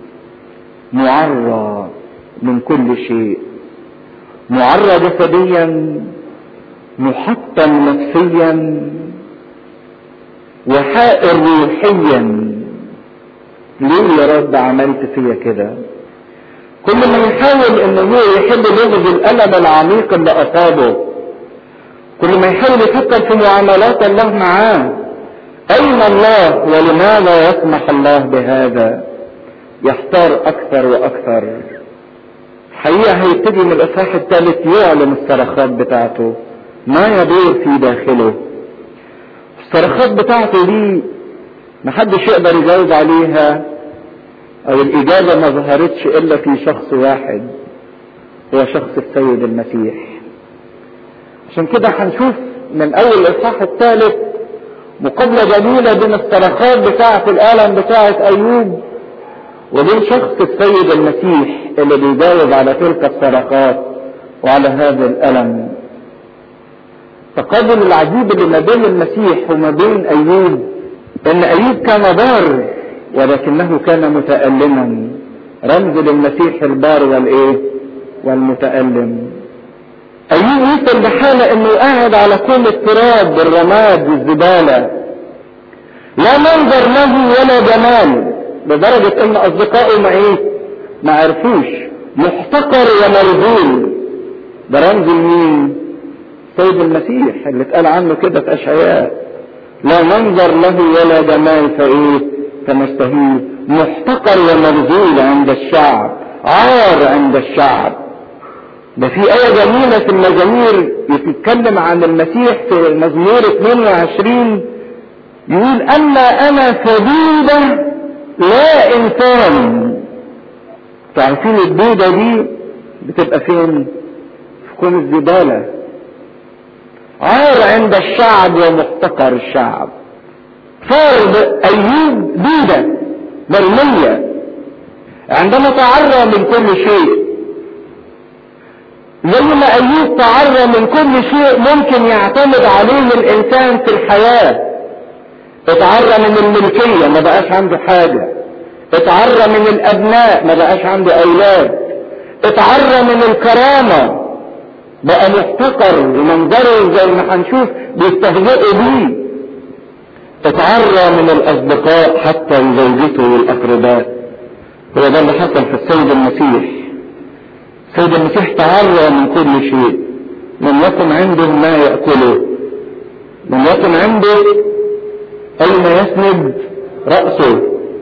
معرى من كل شيء، معرى جسديا، محطم نفسيا، وحائر روحيا. ليه يا رب عملت فيا كده؟ كل ما يحاول ان هو يحل لغز الالم العميق اللي اصابه، كل ما يحاول يفكر في معاملات الله معاه، اين الله ولماذا يسمح الله بهذا، يحتار اكثر واكثر. حقيقة هيبتدي من الاصحاح الثالث يعلن الصرخات بتاعته، ما يدور في داخله. الصرخات بتاعته دي محدش يقدر يجاوب عليها، او الاجابة ما ظهرتش الا في شخص واحد، هو شخص السيد المسيح. عشان كده هنشوف من اول الاصحاح الثالث مقابلة جميلة بين الصرخات بتاعة الالم بتاعة ايوب وبين شخص السيد المسيح اللي بيجاوب على تلك الصرخات وعلى هذا الالم. التقابل العجيب اللي ما بين المسيح وما بين ايوب ان ايوب كان بار ولكنه كان متألما، رمز للمسيح البار والمتألم. ايوب وصل بحالة انه قاعد على كل التراب والرماد والزبالة، لا منظر له ولا جمال، لدرجة ان اصدقائه ما عرفوش، محتقر ومرذول. ده رمز مين؟ سيد المسيح اللي اتقال عنه كده في اشعياء، لا منظر له ولا جمال فنستهيه، محتقر ومرذول عند الشعب، عار عند الشعب. ده في آية جميلة في المزامير يتكلم عن المسيح في المزمور 22 يقول أما أنا فدودة لا إنسان. تعرفين الدودة دي بتبقى فين؟ في كوم الزبالة. عار عند الشعب ومحتقر الشعب. صار أيوب دودة مرمية عندما تعرى من كل شيء، زي ما أيوب تعرى من كل شيء ممكن يعتمد عليه الإنسان في الحياة. اتعرى من الملكية ما بقاش عنده حاجة، اتعرى من الأبناء ما بقاش عنده أولاد، اتعرى من الكرامة بقى محتقر ومنظره زي ما هنشوف بيستهزئوا بيه، اتعرى من الأصدقاء حتى زوجته والأقرباء. هو ده اللي حصل في السيد المسيح. السيد المسيح تعرى من كل شيء، لم يكن عنده ما يأكله، لم يكن عنده أين يسند رأسه،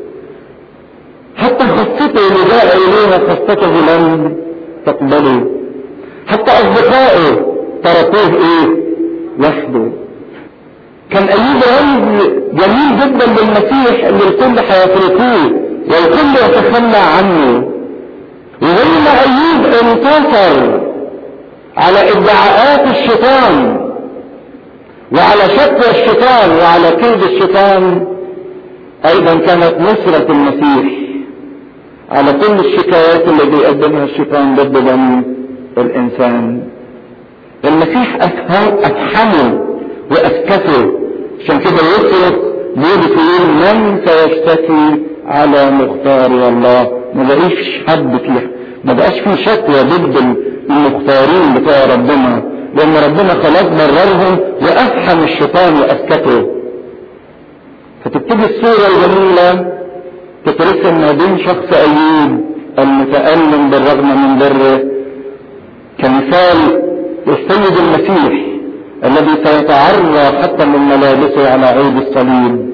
حتى خطته اللي جاء إليها خطته لم تقبله، حتى أصدقائه تركوه وحده. كان أيوب رمز جميل جدا للمسيح اللي الكل هيتركوه والكل يتخلى عنه. وزي ما أيوب انتصر على ادعاءات الشيطان وعلى شكوى الشيطان وعلى كيد الشيطان، ايضا كانت نصرة المسيح على كل الشكايات اللي بيقدمها الشيطان ضد بني الانسان. المسيح افحمه واسكته، عشان كده يصرخ بيقول من سيشتكي على مختار الله. ما بقاش حد فيه، ما بقاش فيه شكوى ضد المختارين بتوع ربنا، لان ربنا خلاص بررهم وافحم الشيطان واسكته. فتبتدي الصورة الجميلة تترسم ما بين شخص ايوب المتألم بالرغم من بره كمثال السيد المسيح الذي سيتعرى حتى من ملابسه على عود الصليب،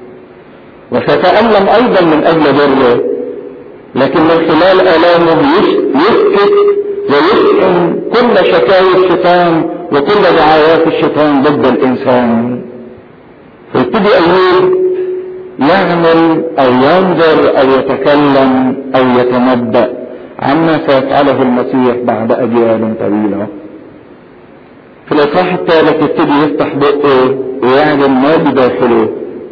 وسيتألم ايضا من اجل بره، لكن من خلال آلامه يسكت ويسكن كل شكاوى الشيطان وكل دعايات الشيطان ضد الإنسان. فيبتدي أيوب يعمل أو ينظر أو يتكلم أو يتنبأ عما سيفعله المسيح بعد أجيال طويلة. في الإصحاح الثالث يبتدي يفتح بقه ويعلن ما بداخله،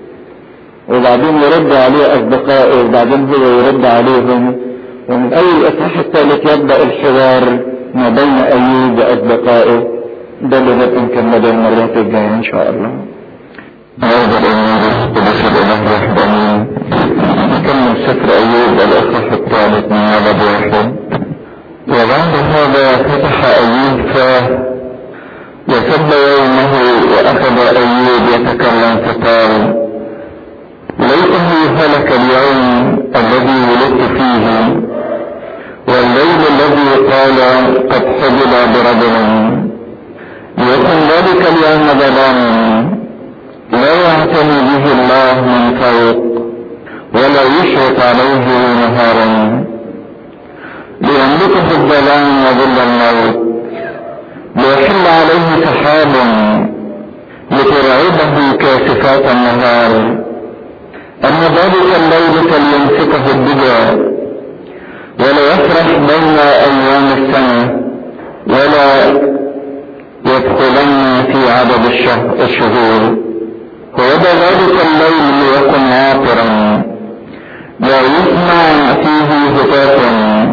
وبعدين يرد عليه أصدقائه، وبعدين هو يرد عليهم. ومن أول الإصحاح الثالث يبدأ الحوار ما بين أيوب وأصدقائه. ده اللي نبقى نكمله المرات الجاية إن شاء الله. هذا الأمر قدس الإله الوحداني. نكمل سفر أيوب الإصحاح الثالث من عدد 1. وبعد هذا فتح أيوب فاه وسب يومه، وأخذ أيوب يتكلم فقال: ليته هلك اليوم الذي ولدت فيه، والليل الذي قال قد حجب برجل، ليكن ذلك اليوم ظلاما لا يعتني به الله من فوق ولا يشرق عليه نهارا، ليملكه الظلام وظل الموت، ليحل عليه سحاب لترعبه كاسفات النهار، أن ذلك الليل فليمسكه الدجى، ولا يفرح بين أيام السنة، ولا يدخلن في عدد الشهور. ويدى ذلك الليل ليكن عاطرا لا يسمع فيه هتاف،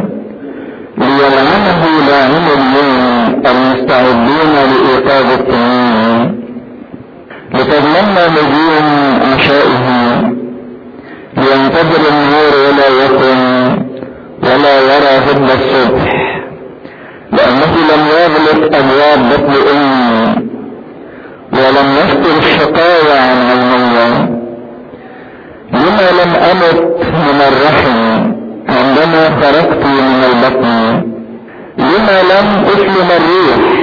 ليلعنه لاعن اليوم المستعدين لإيقاظ التنين، لتظلم نجوم عشائه، لينتظر النور ولا يكن ولا يرى هب الصبح، لأنه لم يغلق أبواب بطن أمي، ولم يستر الشقاوة عن علمية. لما لم أمت من الرحم عندما خرجت من البطن؟ لما لم أسلم الريح؟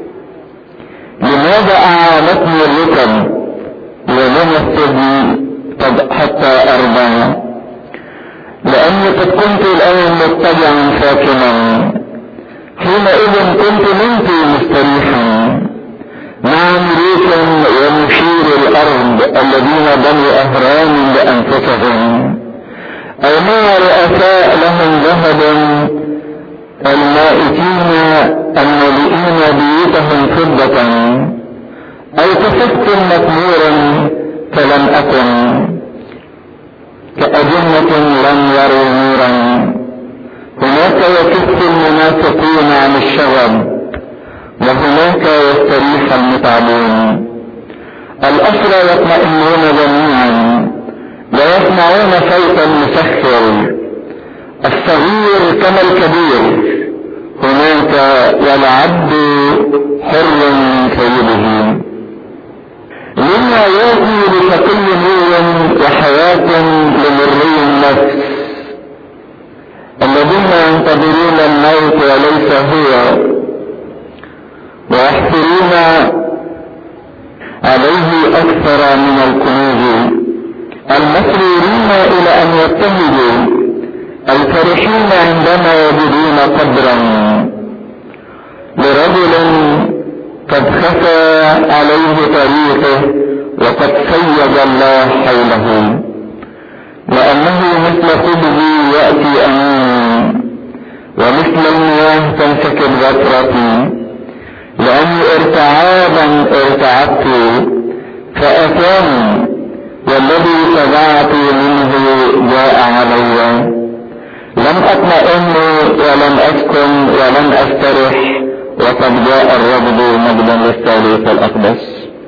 لماذا أعانتني الركب ولم الثدي حتى أرضى؟ لأني قد كنت الآن مضطجعا ساكنا، حينئذ كنت نمت مستريحا مع ملوك ومشير الأرض الذين بنوا أهرام بأنفسهم، أو مع رؤساء لهم ذهب المائتين الملئين بيوتهم فضة، أو كسبت مكبورا فلم أكن، كأجنة لم يروا نورا. هناك يكف المنافقون عن الشغب، وهناك يستريح المتعبون. الأسرى يطمئنون جميعا، لا يسمعون صوتا مسخر. الصغير كما الكبير، هناك والعبد حر سيده. لما يأتي لكل نور وحياة لمري النفس، الذين ينتظرون الموت وليس هو، ويحفرون عليه أكثر من الكنوز. المسرورين إلى أن يبتهجوا، الفرحين عندما يجدون قدرا لرجل قد خفى عليه طريقه وقد سيد الله حوله، لأنه مثل خبز يأتي أمين، ومثل المياه تنسكب غفرتي. لأني ارتعبت فأتاني، والذي تبعت منه جاء علي. لم أطمئن ولم أسكن ولم أسترح، وقد جاء الرب مجدا للثالوث الأقدس.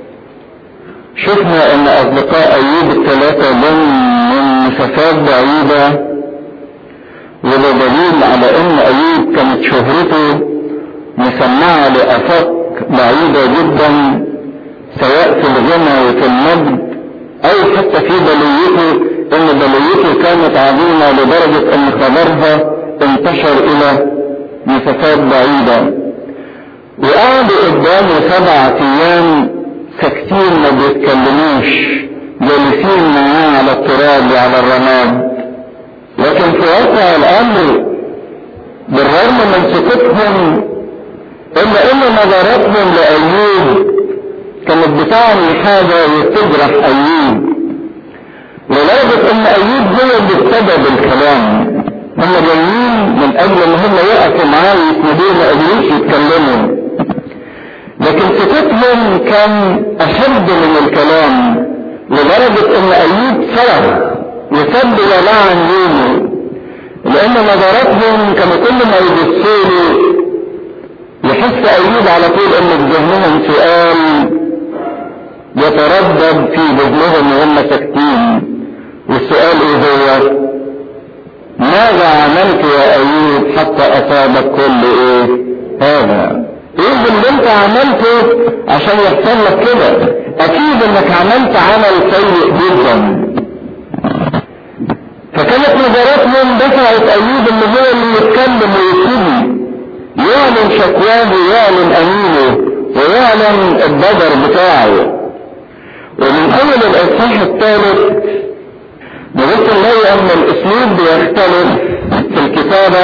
شفنا ان اصدقاء ايوب الثلاثة من مسافات بعيدة، وده دليل على ان ايوب كانت شهرته مسمعة لآفاق بعيدة جدا، سواء في الغنى وفي المجد او حتى في بليته، ان بليته كانت عظيمة لدرجة ان خبرها انتشر الى مسافات بعيدة. وقعدوا قدامه 7 ايام ساكتين ما بيتكلموش، جالسين معاه على التراب وعلى الرماد. لكن في واقع الامر بالرغم من سكوتهم الا ان نظراتهم لايوب كانت بتعني حاجه وتجرح ايوب، لدرجه ان ايوب هو اللي ابتدى بالكلام. هم جايين من اجل ان هم يقفوا معاه ويسندوه، ما قدروش يتكلموا، لكن سكوتهم كان اشد من الكلام، لدرجة ان ايوب صرخ وسب ولعن يومه، لان نظراتهم كانوا كل ما يبصوا يحس ايوب على طول ان في ذهنهم سؤال يتردد في ذهنهم وهم ساكتين. والسؤال ايه هو؟ ماذا عملت يا ايوب حتى اصابك كل ايه هذا؟ ايه اللي انت عملته عشان يحصل لك كده؟ اكيد انك عملت عمل سيء جدا. فكانت نظراتهم دفعت ايوب ان هو اللي يتكلم ويبتدي يعلن شكواه ويعلن امينه ويعلن الضجر بتاعه. ومن اول الاصحاح الثالث نبص نلاقي ان الاسلوب بيختلف في الكتابة،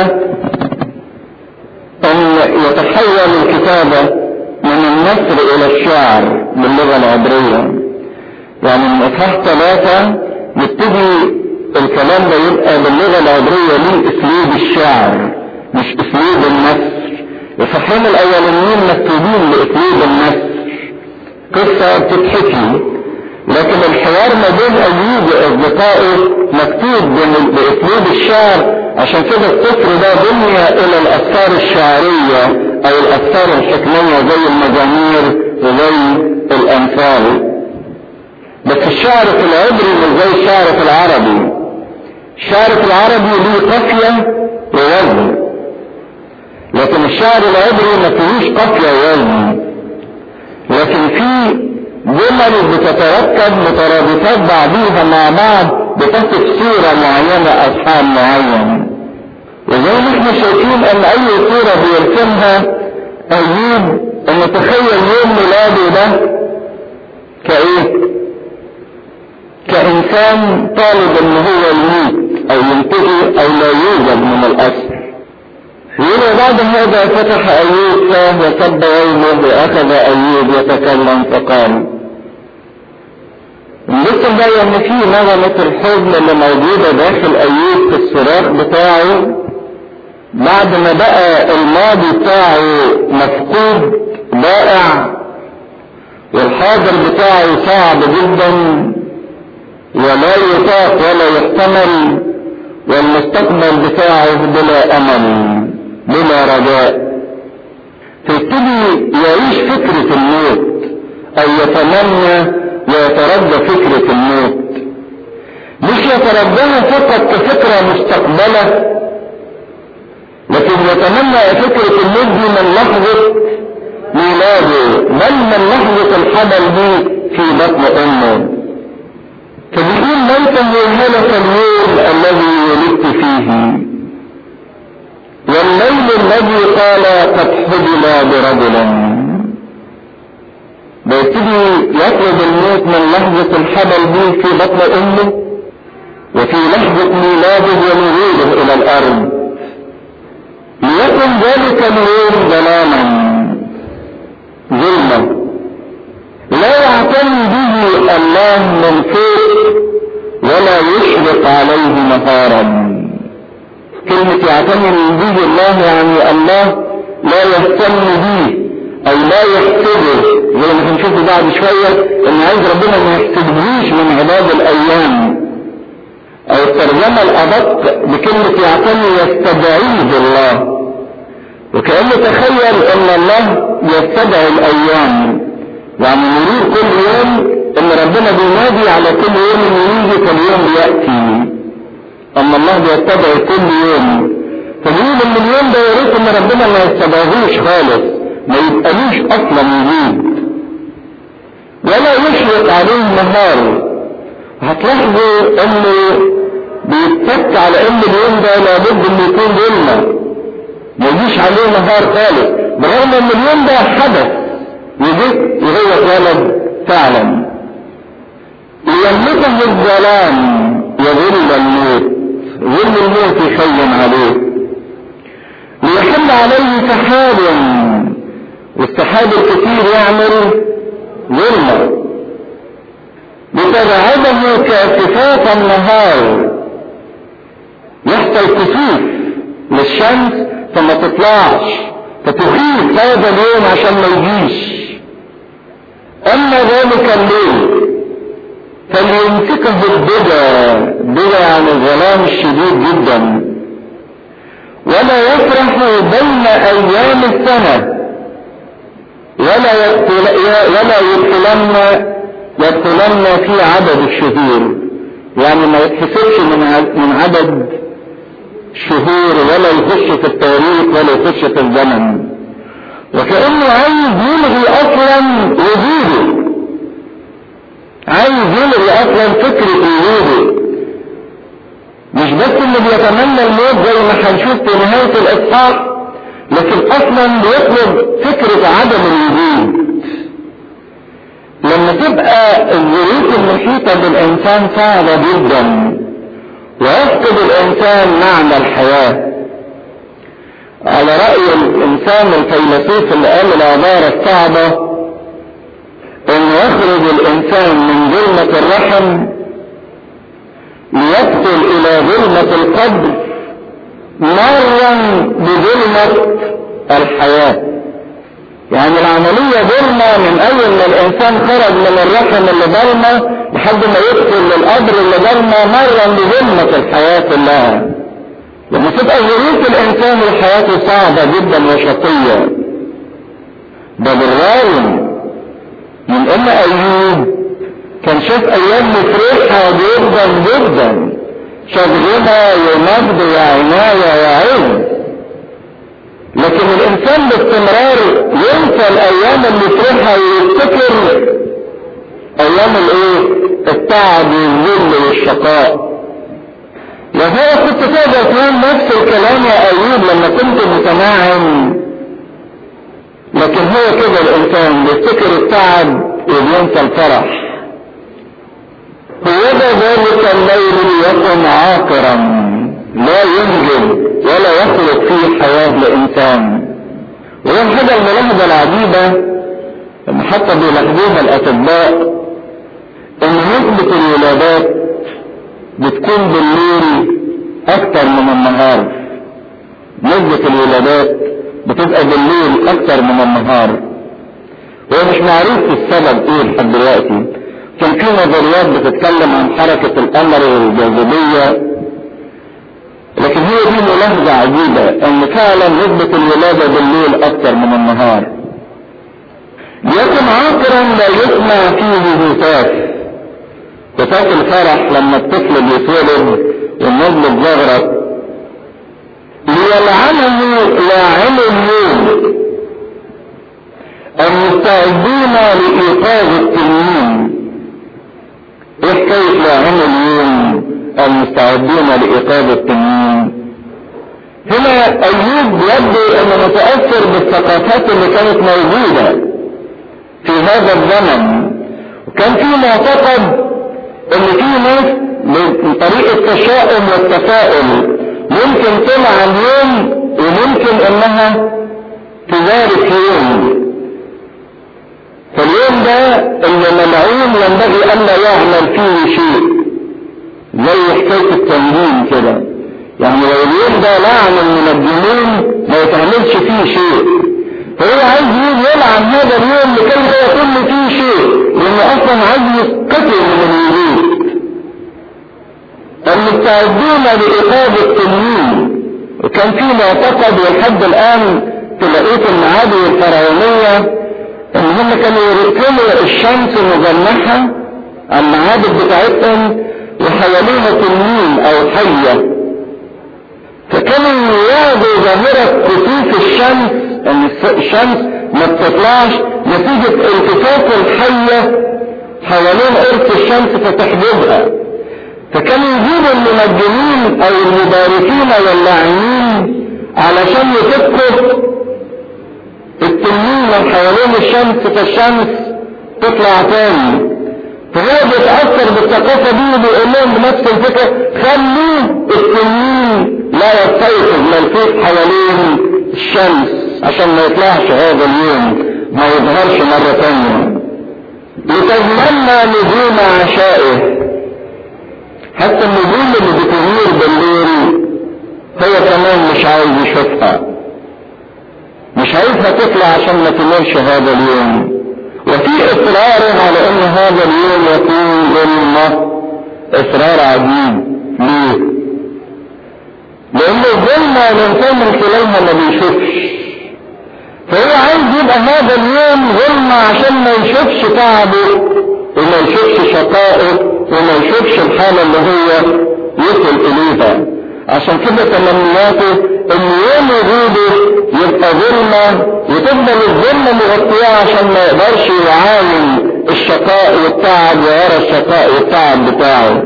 ان يتحول الكتابة من النثر الى الشعر باللغة العبرية. يعني من اصحاح 3 نبتدي الكلام ده يبقى باللغة العبرية ليه اسلوب الشعر مش اسلوب النثر. الصحين الاولانيين مكتوبين باسلوب النثر، قصة بتتحكي، لكن الحوار ما بين ايوب واصدقائه مكتوب باسلوب الشعر. عشان كده السفر ده بني الى الافكار الشعرية او الافكار الحكمية زي المزامير وزي الامثال. بس الشعر في العبري مش زي الشعر في العربي. الشعر في العربي له قافية ووزن، لكن الشعر العبري ما فيهوش قافية ووزن، لكن فيه جمل بتتركب مترابطات بعضيها مع بعض بتصف صورة معينة او حال معين. وزي ما احنا شايفين ان اي صورة بيرسمها ايوب، ان تخيل يوم ميلاده ده كايه؟ كإنسان طالب ان هو يموت او ينتهي او لا يوجد من الأسر. يقول بعد هذا فتح ايوب فاه وصب يومه واخذ ايوب يتكلم فقال. لسه بقى ان في نغمة الحزن اللي موجودة داخل ايوب في الصراخ بتاعه، بعد ما بقى الماضي بتاعه مفقود ضائع والحاضر بتاعه صعب جدا ولا يطاق ولا يحتمل، والمستقبل بتاعه بلا امل بلا رجاء. فيبتدي يعيش فكرة الموت او يتمنى ويترجى فكرة الموت، مش يترجاها فقط كفكرة مستقبلة، لكن يتمنى فكرة الموت دي من لحظة ميلاده، بل من لحظة الحمل دي في بطن امه. فبيقول ليته هلك اليوم الذي ولدت فيه والليل الذي قال قد حبل برجل. بيبتدي يطلب الموت من لحظة الحمل دي في بطن امه وفي لحظة ميلاده ونزوله الى الارض، ليكن ذلك اليوم ظلاما ظلمة لا يعتني به الله من فوق ولا يشرق عليه نهارا. كلمة يعتني به الله يعني الله لا يهتم به او لا يحسبه، زي ما هنشوفه بعد شوية ان عايز ربنا ما يحسبهوش من عباد الايام، او الترجمة الادق بكلمة يعتني يستدعيه الله، وكأنه تخيل ان الله يستدعي الايام، يعني مرور كل يوم ان ربنا بينادي على كل يوم ان يجي كاليوم يأتي، اما الله بيستدعي كل يوم. فبيقول ان اليوم ده يا ريت ان ربنا ما يستدعيهوش خالص، ما يبقالوش اصلا وجود ولا يشرق عليه النهار. هتلاحظوا انه بيتك على ان اليوم ده لابد انه يكون ظلمة ما يجيش عليه نهار خالص، برغم ان اليوم ده حدث وجد وهو اتولد فعلا. ليملكه الظلام وظل الموت، ظل الموت يخيم عليه، ليحل عليه سحاب، والسحاب الكثير يعمل ظلمة، لتبعده كاسفات النهار، يحصل كسوف للشمس فما تطلعش فتخيف هذا اليوم عشان ما يجيش. اما ذلك الليل فليمسكه البدى، بدى عن الظلام الشديد جدا، ولا يفرح بين ايام السنة، ولا يدخلن في عدد الشهور، يعني ما يتحسبش من عدد الشهور ولا يخش في التاريخ ولا يخش في الزمن، وكأنه عايز يلغي اصلا وجوده، عايز يلغي اصلا فكرة وجوده، مش بس انه بيتمنى الموت زي ما هنشوف في نهاية الاصحاح، لكن اصلا بيطلب فكرة عدم الوجود. لما تبقى الظروف المحيطة بالانسان صعبة جدا ويفقد الانسان معنى الحياة، على رأي الانسان الفيلسوف اللي قال العبارة الصعبة ان يخرج الانسان من ظلمة الرحم ليدخل الى ظلمة القبر مرا بظلمة الحياة. يعني العملية ظلمة من اول ما الانسان خرج من الرحم اللي ظلمة لحد ما يدخل للقبر اللي ظلمة مرا بظلمة الحياة كلها. لما تبقى ظروف الانسان لحياته صعبة جدا وشقية، ده بالرغم من ان ايوب كان شاف ايام مفرحة جدا جدا، شاف غنى ومجد وعناية وعز، لكن الانسان باستمرار ينسى الايام المفرحة ويفتكر ايام التعب والذل والشقاء. وهو كنت تقدر تقول نفس الكلام يا ايوب لما كنت متناعم، لكن هو كده الانسان بيفتكر التعب وبينسى الفرح. هو ذلك الليل يكن عاقرا لا ينجب ولا يخلق فيه حياة لإنسان. وهي الحاجة الملاحظة العجيبة ان حتى بيلاحظوها الأطباء ان نسبة الولادات بتكون بالليل أكثر من النهار، نسبة الولادات بتبقى بالليل أكثر من النهار. هو مش معروف السبب ايه لحد دلوقتي. كان في نظريات بتتكلم عن حركة القمر والجاذبية، لكن هي دي ملاحظة عجيبة ان فعلا نسبة الولادة بالليل اكتر من النهار. يكن عاقرا لا يسمع فيه هتاف. هتاف الفرح لما الطفل بيتولد والناس بتزغرط. ليلعنه لاعن اليوم المستعدين لإيقاظ التنين. ايه حكاية لاعن اليوم المستعدين لإيقاظ التنين؟ هنا أيوب يبدو أنه متأثر بالثقافات اللي كانت موجودة في هذا الزمن، وكان في معتقد ان في ناس من طريق التشاؤم والتفاؤل ممكن تلعن يوم وممكن انها تبارك يوم. فاليوم ده اللي ملعون ينبغي ان لا يعمل فيه شيء، زي حكاية التنجيم كده. يعني لو اليوم ده لعن المنجمين ما يتعملش فيه شيء، فهو عايز يلعن هذا اليوم لكي لا يكون فيه شيء، لانه اصلا عايز يسقطه من الوجود. المستعدون لإيقاظ التنين، وكان في معتقد ولحد الان تلاقيه في المعابد الفرعونية ان هم كانوا يرسلوا الشمس مجنحة على المعابد بتاعتهم وحواليها تنين او حية، فكانوا يعدوا ظاهرة كسوف الشمس، ان الشمس ما بتطلعش نتيجة التفاف الحية حوالين قرص الشمس فتحجبها. فكانوا يجيبوا المنجمين او المباركين واللاعنين علشان يفكوا التنين من حوالين الشمس فالشمس تطلع تاني. فهو بيتأثر بالثقافة دي وبيقول لهم بنفس الفكرة خلوا التنين لا يستيقظ ملفوف حوالين الشمس عشان ما يطلعش هذا اليوم، ما يظهرش مرة تانية. لتتمنى نجوم عشائه، حتى النجوم اللي بتنير بالليل هو كمان مش عايز يشوفها، مش عايزها تطلع عشان ما تنيرش هذا اليوم. وفي اصراره على ان هذا اليوم يكون ظلمة، اصرار عجيب. ليه؟ لان الظلمة الانسان من خلالها ما بيشوفش، فهو عايز يبقى هذا اليوم ظلمة عشان ما يشوفش تعبه وما يشوفش شقائه وما يشوفش الحالة اللي هو يصل اليها. عشان كده تمنياته ان يوم وجوده يبقى ظلمة وتفضل الظلمة مغطية عشان ما يقدرش يعاين الشقاء والتعب ويرى الشقاء والتعب بتاعه.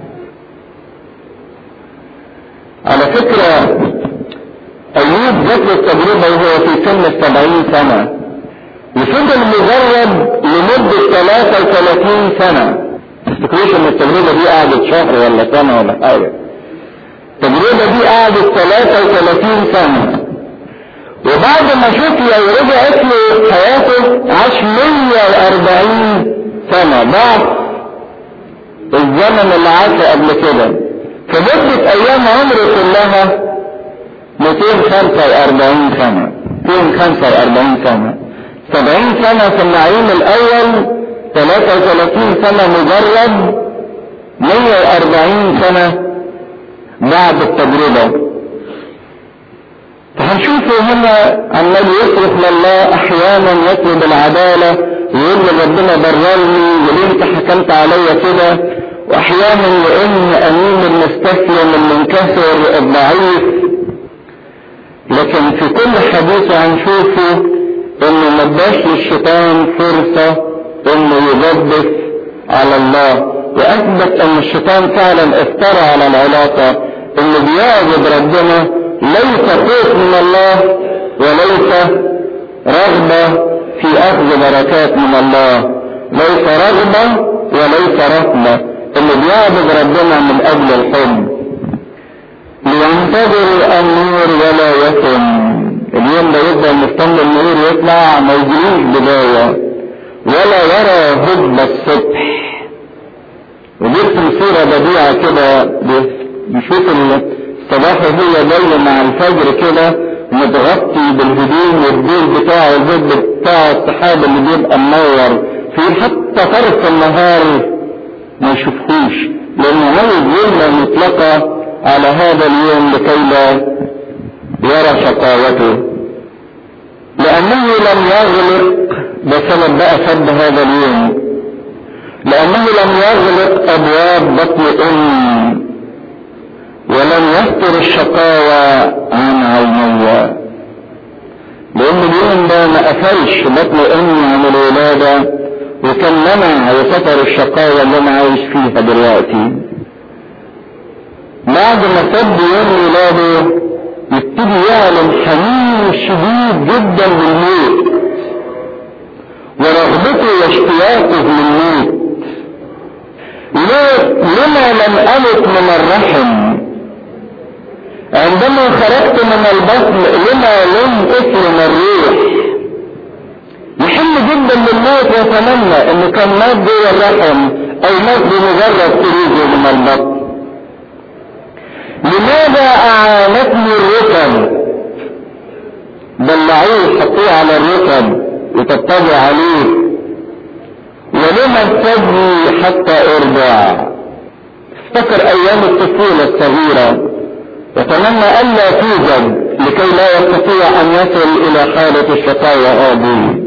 على فكرة ايوب ذكر التجربة وهو في سن 70 سنة وفضل مجرد لمدة 33 سنة. تفتكروش ان التجربة دي قعدت شهر ولا سنة ولا حاجة؟ التجربة دي قعدت 33 سنة، وبعد ما شفيا ورجعت له حياته عاش 140 سنة ضعف الزمن اللي عاشه قبل كده. فمدة ايام عمره كلها 245 سنة. 245 سنة، 70 سنة في النعيم الاول، 33 سنة مجرد، 140 سنة بعد التجربة. فهنشوفه هنا عمال يصرف لله، احيانا يطلب العدالة ويقول ربنا بررني وليه انت حكمت عليا كده، واحيانا لان امين المستسلم المنكسر الضعيف. لكن في كل حديث هنشوفه انه ما اداش للشيطان فرصة انه يجدف على الله، واثبت ان الشيطان فعلا افترى على العلاقة، انه بيعبد ربنا ليس خوف من الله وليس رغبة في اخذ بركات من الله، ليس رغبة وليس رغبة، انه بيعبد ربنا من اجل الحب. لينتظر النور ولا يكن، اليوم ده يفضل مستني النور يطلع ما يجيلوش بداية، ولا يرى هب الصبح. وبيرسم صورة بديعة كده، بيشوف الصباح وهو جاي مع الفجر كده متغطي بالهدوم والدور بتاعه الهب بتاع السحاب اللي بيبقى منور في حتى طرف النهار ما يشوفهوش، لانه عايز ظلمة مطلقة على هذا اليوم لكي لا يرى شقاوته، لانه لم يغلق بسبب بقى سب هذا اليوم، لانه لم يغلق ابواب بطن ولم يستر الشقاوة عن عينيه، لان اليوم ده ما قفلش بطن عن الولادة وكان منع وستر الشقاوة اللي انا عايش فيها دلوقتي. بعد ما سب يوم ولاده يبتدي يعلن حنين شديد جدا للموت ورغبته واشتياقه للموت. لما لم أمت من الرحم عندما خرجت من البطن لما لم أسلم الروح. يحل جدا للموت ويتمنى انه كان مات جوه الرحم او مات بمجرد خروجه من البطن. لماذا اعانتني الركب؟ دلعوه حطوه على الركب وتطبع عليه. ولما الثدي حتى ارضع؟ افتكر ايام الطفولة الصغيرة وتمنى الا توجد لكي لا يستطيع ان يصل الى حالة الشقاوة هذه.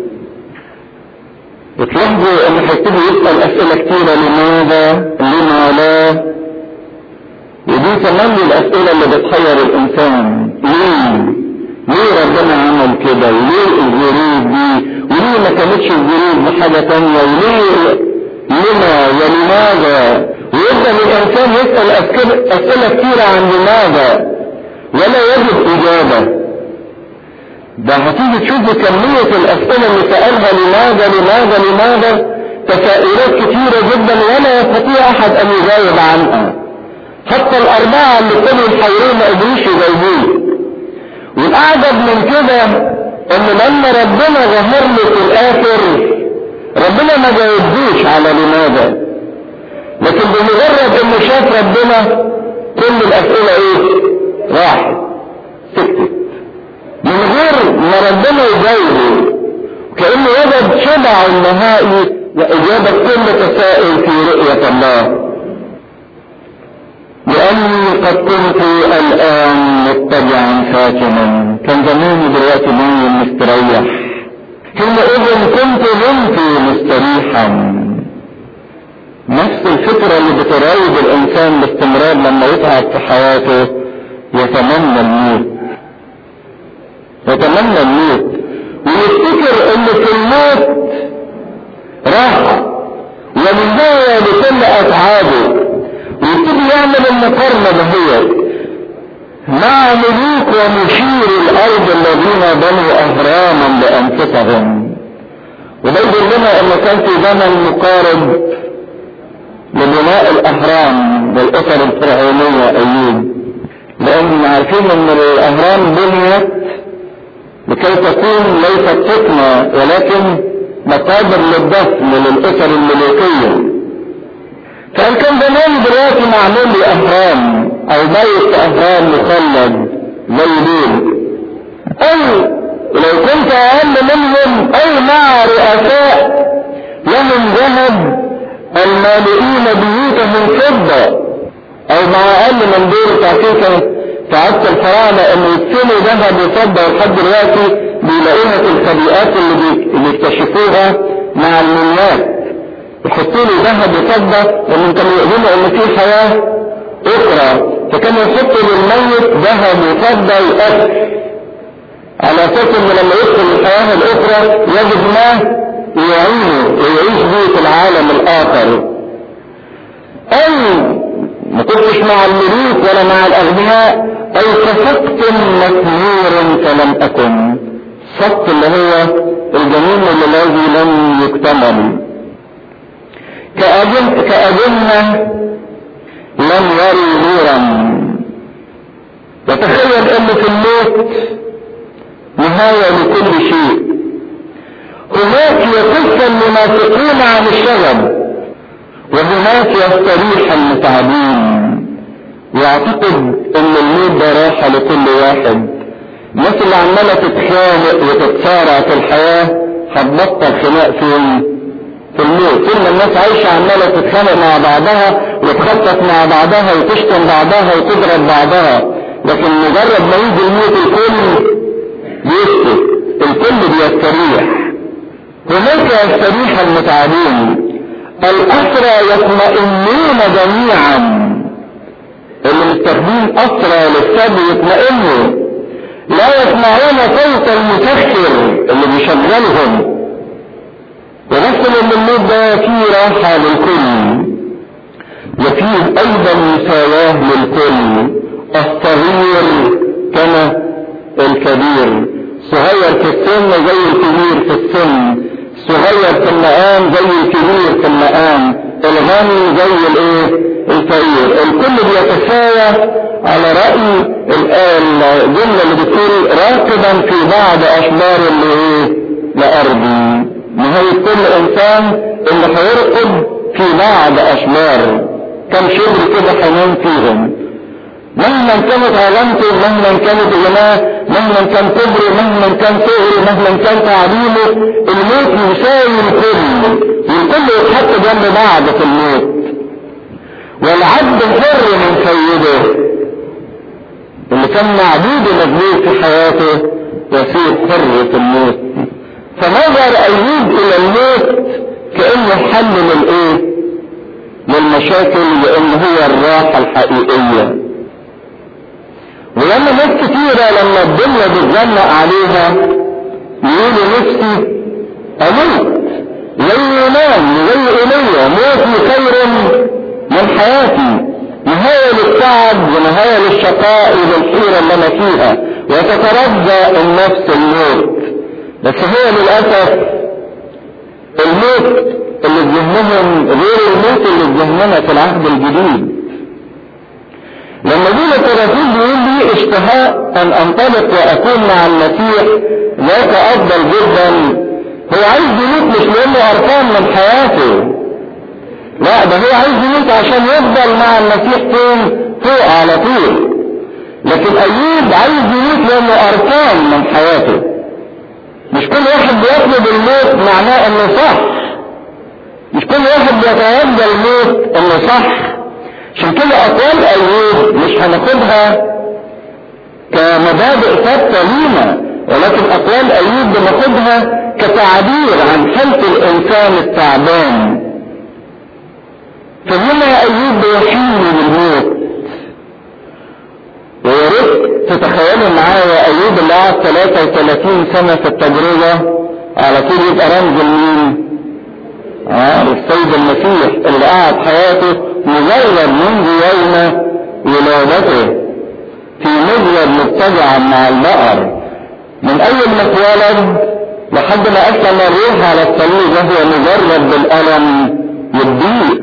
وتلاحظوا ان هيبتدي يسأل اسئلة كتيرة، لماذا؟ لما لا؟ ودي تمني الاسئلة اللي بتحير الانسان. ليه ربنا عمل كده؟ وليه الظروف دي؟ وليه ما كانتش الظروف بحاجة تانية؟ وليه؟ لما ولماذا؟ ويبدأ الانسان يسأل اسئلة كتيرة عن لماذا ولا يجد اجابة. ده هتيجي تشوفوا كمية الاسئلة اللي سألها لماذا تساؤلات كتيرة جدا ولا يستطيع احد ان يجاوب عنها. حتى الاربعة اللي كانوا يحاولون ما قدروش يجاوبوه. والاعجب من كده ان لما ربنا ظهر له في الاخر ربنا ما جاوبوش على لماذا، لكن بمجرد انه شاف ربنا كل الاسئلة راحت سكتت من غير ما ربنا يجاوبه، كأنه وجد شبع النهائي وإجابة كل تساؤل في رؤية الله. لأني قد كنت الآن مضطجعا ساكنا، كان زماني دلوقتي نايم مستريح، حينئذ كنت نمت مستريحا. نفس الفكرة اللي بتراود الإنسان باستمرار لما يتعب في حياته يتمنى الموت ويفتكر ان في الموت راحة ونهاية لكل اتعابه، ويبتدي يعمل المقارنة دهيت مع ملوك ومشير الارض الذين بنوا اهراما لانفسهم. وده يقول لنا انه كان في زمن مقارب لبناء الاهرام للاسر الفرعونية ايوب، لان عارفين ان الاهرام بنيت لكي تكون ليست سكنة ولكن مقابر للدفن للأسر الملوكية. فإن كان زمان دلوقتي معمول لي أهرام أو بيت أهرام مخلد زي دول، أو لو كنت أقل منهم أو مع رؤساء لهم ذهب المالئين بيوتهم فضة، أو مع أقل من دول تعطيك سعادة الفراعنة انه يدفنوا ذهب وفضة، ولحد دلوقتي بيلاقوها في الخبيئات اللي اكتشفوها مع المنيات، يحطوا له ذهب وفضة لان كانوا يؤمنوا ان في حياة اخرى، فكانوا يحطوا للميت ذهب وفضة واكل على اساس ان لما يدخل الحياة الاخرى يجد ما يعينه ويعيش به في العالم الاخر. ما كنتش مع الملوك ولا مع الاغنياء، اي كسقط مسمور فلم اكن. سقط اللي هو الجنين الذي لم يكتمل، كأجنة لم يري نورا. وتخيل ان في الموت نهاية لكل شيء. هناك يكف المنافقون عن الشغب، وهناك يستريح المتعبين. يعتقد ان الموت ده راحة لكل واحد. الناس اللي عمالة تتخانق وتتصارع في الحياة هتبطل خناق فين؟ في الموت. كل الناس عايشة عمالة تتخانق مع بعضها وتخطط مع بعضها وتشتم بعضها وتضرب بعضها، لكن مجرد ما يجي الموت الكل بيسكت، الكل بيستريح. هناك يستريح المتعبين، الأسرى يطمئنون جميعا. اللي مستخدمين أسرى للسبي يطمئنوا، لا يسمعون صوت المسخر اللي بيشغلهم. ونفس ان الموت ده فيه راحة للكل، وفيه ايضا مساواة للكل، الصغير كما الكبير، صغير في السن زي الكبير في السن، صغير في المقام زي الكبير في المقام، الغني زي الايه؟ الفقير. الكل بيتساوى على رأي الجملة اللي بتقول راكبا في بعض اشبار اللي ايه؟ لأرضي. نهاية كل انسان اللي هيرقد في بعض اشبار، كم شبر كده حنين فيهم، مهما كانت علامته، مهما كانت غناه، مهما كان كبره، مهما كان صغره، مهما كان تعليمه، الموت يساوي الكل، والكل يتحط جنب بعض في الموت. والعبد الحر من سيده اللي كان معبود مجنون في حياته يصير حر في الموت. فنظر أيوب إلى الموت كأنه حل للإيه؟ للمشاكل، لأنه هو الراحة الحقيقية. ولما ناس كتيرة لما الدنيا بتزنق عليها يقولوا نفسي أموت زي يونان زي إيليا، موتي خير من حياتي، نهاية للتعب ونهاية للشقاء والحيرة اللي أنا فيها، وتترجى النفس الموت. بس هو للأسف الموت اللي في ذهنهم غير الموت اللي في ذهننا في العهد الجديد. لما جينا الرسول بيقول لي اشتهاء ان انطلق واكون مع المسيح ذاك افضل جدا، هو عايز يموت مش لانه قرفان من حياته، لا ده هو عايز يموت عشان يفضل مع المسيح فوق على طول. لكن ايوب عايز يموت لانه قرفان من حياته. مش كل واحد بيطلب الموت معناه انه صح، مش كل واحد بيتوجه الموت انه صح. عشان كده اقوال ايوب مش هناخدها كمبادئ ثابته لينا، ولكن اقوال ايوب بناخدها كتعبير عن حالة الانسان التعبان. فهنا ايوب بيحين للموت. ويا ريت تتخيلوا معايا ايوب اللي قعد 33 سنة في التجربة على طول يبقى رمز لمين؟ السيد المسيح اللي قعد حياته مجرد منذ يوم ولادته في مجرد مبتدعا مع البقر، من اول ما اتولد لحد ما اسلم الروح على الصليب وهو مجرد بالالم يضيق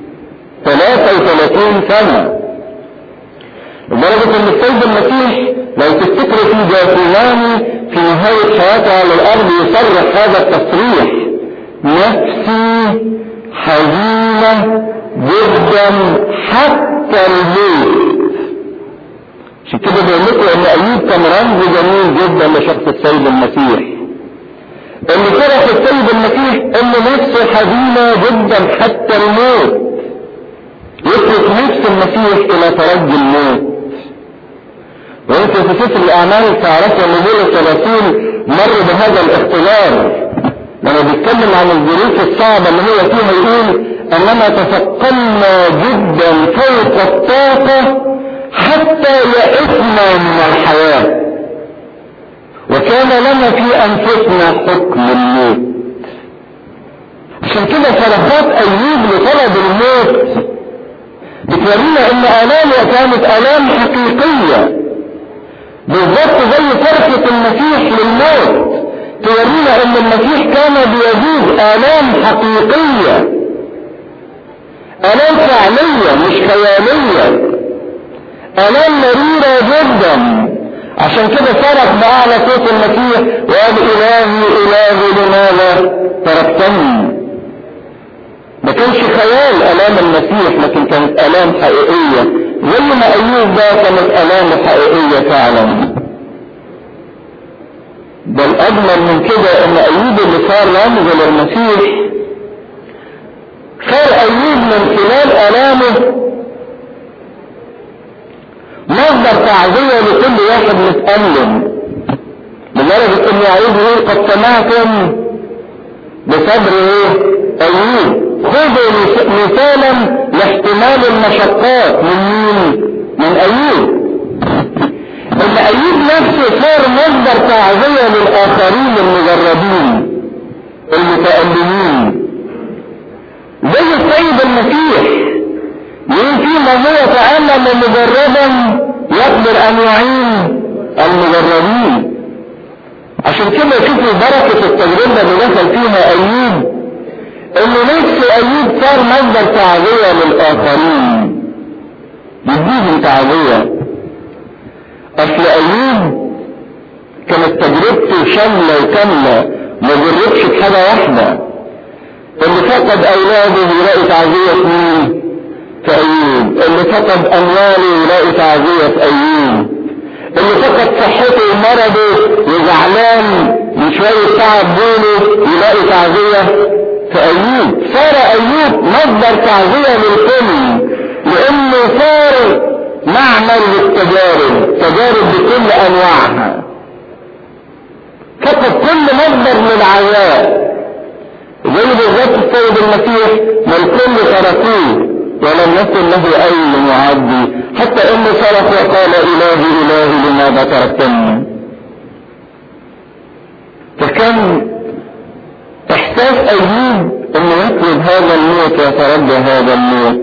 33 سنة. لدرجة ان السيد المسيح لو تفتكروا في جاثيماني في نهاية حياته على الارض يصرح هذا التصريح: نفسي حزينة جدا حتى الموت. عشان كده بقول لكم ان ايوب كان رمز جميل جدا لشخص السيد المسيح، اللي فرح السيد المسيح ان نفسه حزينة جدا حتى الموت، يترك نفس المسيح الى ترجي الموت. وانت في سفر الاعمال تعرفوا ان بولس الرسول مر بهذا الاختبار لما بيتكلم عن الظروف الصعبة اللي هو فيها، يقول اننا تثقلنا جدا فوق الطاقة حتى يئسنا من الحياة، وكان لنا في انفسنا حكم الموت. عشان كده صرخات ايوب لطلب الموت بتورينا ان الامه كانت الام حقيقية، بالضبط زي فرحة المسيح للموت تورينا ان المسيح كان بيجيب الام حقيقية، الام فعلية مش خيالية، الام مريرة جدا. عشان كده صرخ باعلى صوت المسيح وقال الهي الهي لماذا تركتني. ما كانش خيال الام المسيح، لكن كانت الام حقيقية، زي ما ايوب ده كانت الام حقيقية فعلا. بل اجمل من كده ان ايوب اللي صار رمز للمسيح صار ايوب من خلال الامه مصدر تعزية لكل واحد متألم، لدرجة ان ايوب يقول قد سمعتم بصبر ايوب. خذوا مثالا لاحتمال المشقات من مين؟ من ايوب. ان ايوب نفسه صار مصدر تعزية للاخرين المجربين المتألمين، زي السيد المسيح يقول فيما هو تألم مجربا يقدر ان يعين المجربين. عشان كده شوفوا بركة التجربة اللي دخل فيها ايوب، انه نفس ايوب صار مصدر تعزية للاخرين، يديهم تعزية. اصل ايوب كانت تجربته شاملة وكاملة، ما جربش بحاجة واحدة. اللي فقد اولاده يلاقي تعزية مين؟ في ايوب. اللي فقد امواله يلاقي تعزية في ايوب. اللي فقد صحته ومرضه وزعلان من شوية تعب بوله يلاقي تعزية في ايوب. صار ايوب مصدر تعزية للكل، لانه صار معمل للتجارب، تجارب بكل انواعها. فقد كل مصدر للعزاء، زي بالذات السيد المسيح ما الكل تركوه ولم يكن له اي معدي، حتى انه صرخ وقال الهي الهي لماذا تركتني. فكان احساس ايوب انه يطلب هذا الموت ويترجى هذا الموت.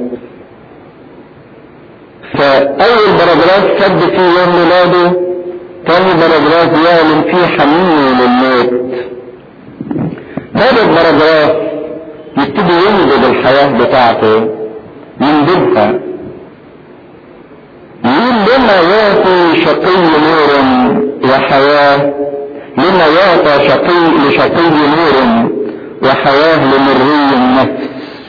فاول باراجراف كتب في يوم ميلاده، ثاني باراجراف يعلن فيه حنينه للموت. ثالث باراجراف يبتدي ينضج الحياة بتاعته ينضجها. يقول لما يعطي شقي نور وحياة، لما يعطى لشقي نور وحياة لمري النفس.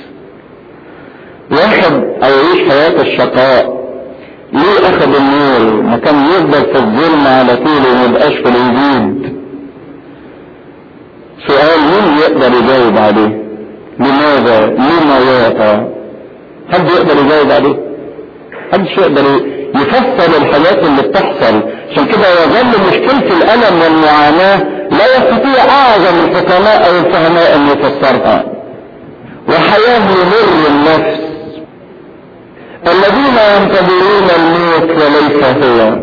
واحد يعيش حياة الشقاء ليه اخذ النور؟ ما كان يفضل في الظلم على طول وميبقاش في الوجود. سؤال مين يقدر يجاوب عليه؟ لماذا؟ لما يعطى؟ حد يقدر يجاوب عليه؟ حدش يقدر يفسر الحاجات اللي بتحصل. عشان كده يظل مشكلة الألم والمعاناة لا يستطيع أعظم الحكماء أو الفهماء أن يفسرها. وحياة لمر النفس، الذين ينتظرون الموت وليس هو.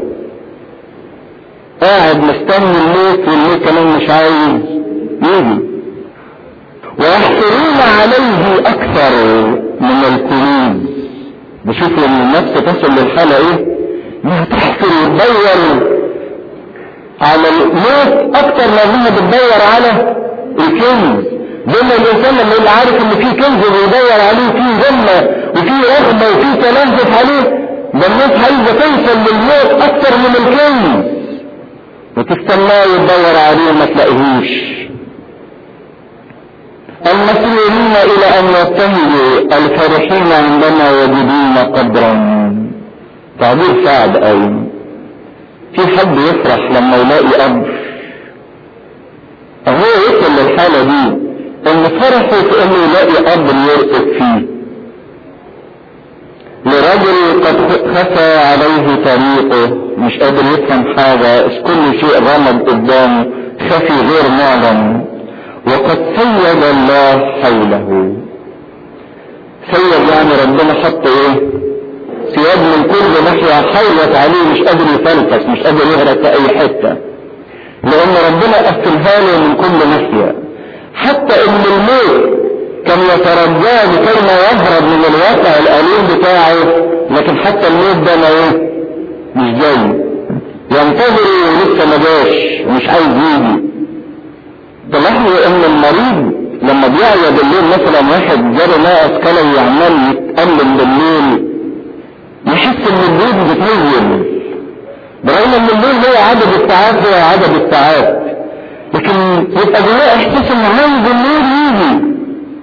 قاعد مستني الموت والموت كمان مش عايز يجي. ويحصلون عليه أكثر من الكنوز. بشوفوا ان النفس تصل للحالة انها تحصل وتدور على الموت اكتر ما انها بتدور على الكنز. زي ما الانسان لما يبقى عارف ان في كنز ويدور عليه، في ذمة وفي رغبة وفي تلهف عليه، ده الناس عايزة توصل للموت اكتر من الكنز، وتستناه وتدور عليه ما تلاقيهوش. المسؤولين الى ان يبتهجوا الفرحين عندما يجدون قدرا. تعبير صعب قوي. في حد يفرح لما يلاقي قبر؟ هو يصل للحالة دي ان فرحه في انه يلاقي قبر يرقد فيه. لرجل قد خفى عليه طريقه، مش قادر يفهم حاجة، كل شيء غمض قدامه، خفي غير معلم. وقد سيد الله حوله. سيد يعني ربنا حط سياد من كل ناحية حولت عليه، مش قادر يفلتس، مش قادر يهرب في اي حتة، لان ربنا قفلها له من كل ناحية. حتى ان الموت كان يترجاه لكي ما يهرب من الواقع الاليم بتاعه، لكن حتى الموت ده مش جاي، ينتظر ولسه ما جاش ومش عايز يجي. تلاحظوا ان المريض لما بيعيا بالليل، مثلا واحد جاله ناقص كلوي عمال يتألم بالليل، يحس ان الليل بتنزل، برغم ان الليل هو عدد الساعات، هو عدد الساعات، لكن يبقى جواه احساس ان عايز الليل يجي.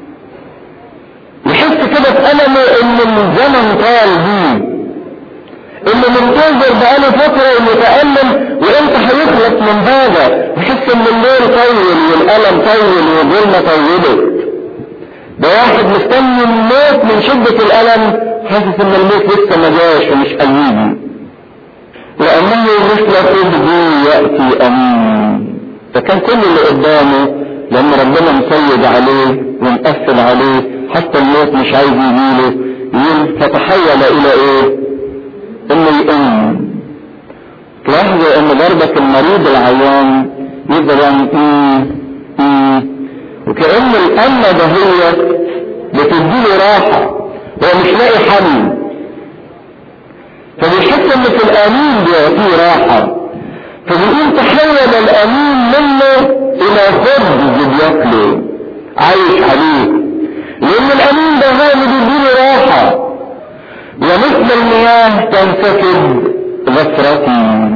يحس كده في ألمه ان الزمن طال بيه، انه منتظر بقاله فترة ومتألم، وامتى هيخلص يخلص من هذا، يحس ان الليل طول والألم طول والظلمة طولت. ده واحد مستني الموت من شدة الألم، حاسس ان الموت لسه ما جاش ومش هيجي، لأنه مثل خبزي يأتي أمين. فكان كل اللي قدامه لما ربنا مسيد عليه ومقفل عليه حتى الموت مش عايز يجيله، فتحول إلى إيه؟ إنه يقوم. تلاحظوا إن ضربة المريض العيان يفضل يعني وكأن الأمة ده هي بتديله راحة، هو مش لاقي حل، فبيحس ان في الامين بيعطيه راحة، فبيقول تحول الامين منه الى خبز بياكله عايش عليه، لان الامين ده هو اللي بيديله راحة. ومثل المياه تنسكب غفرتي،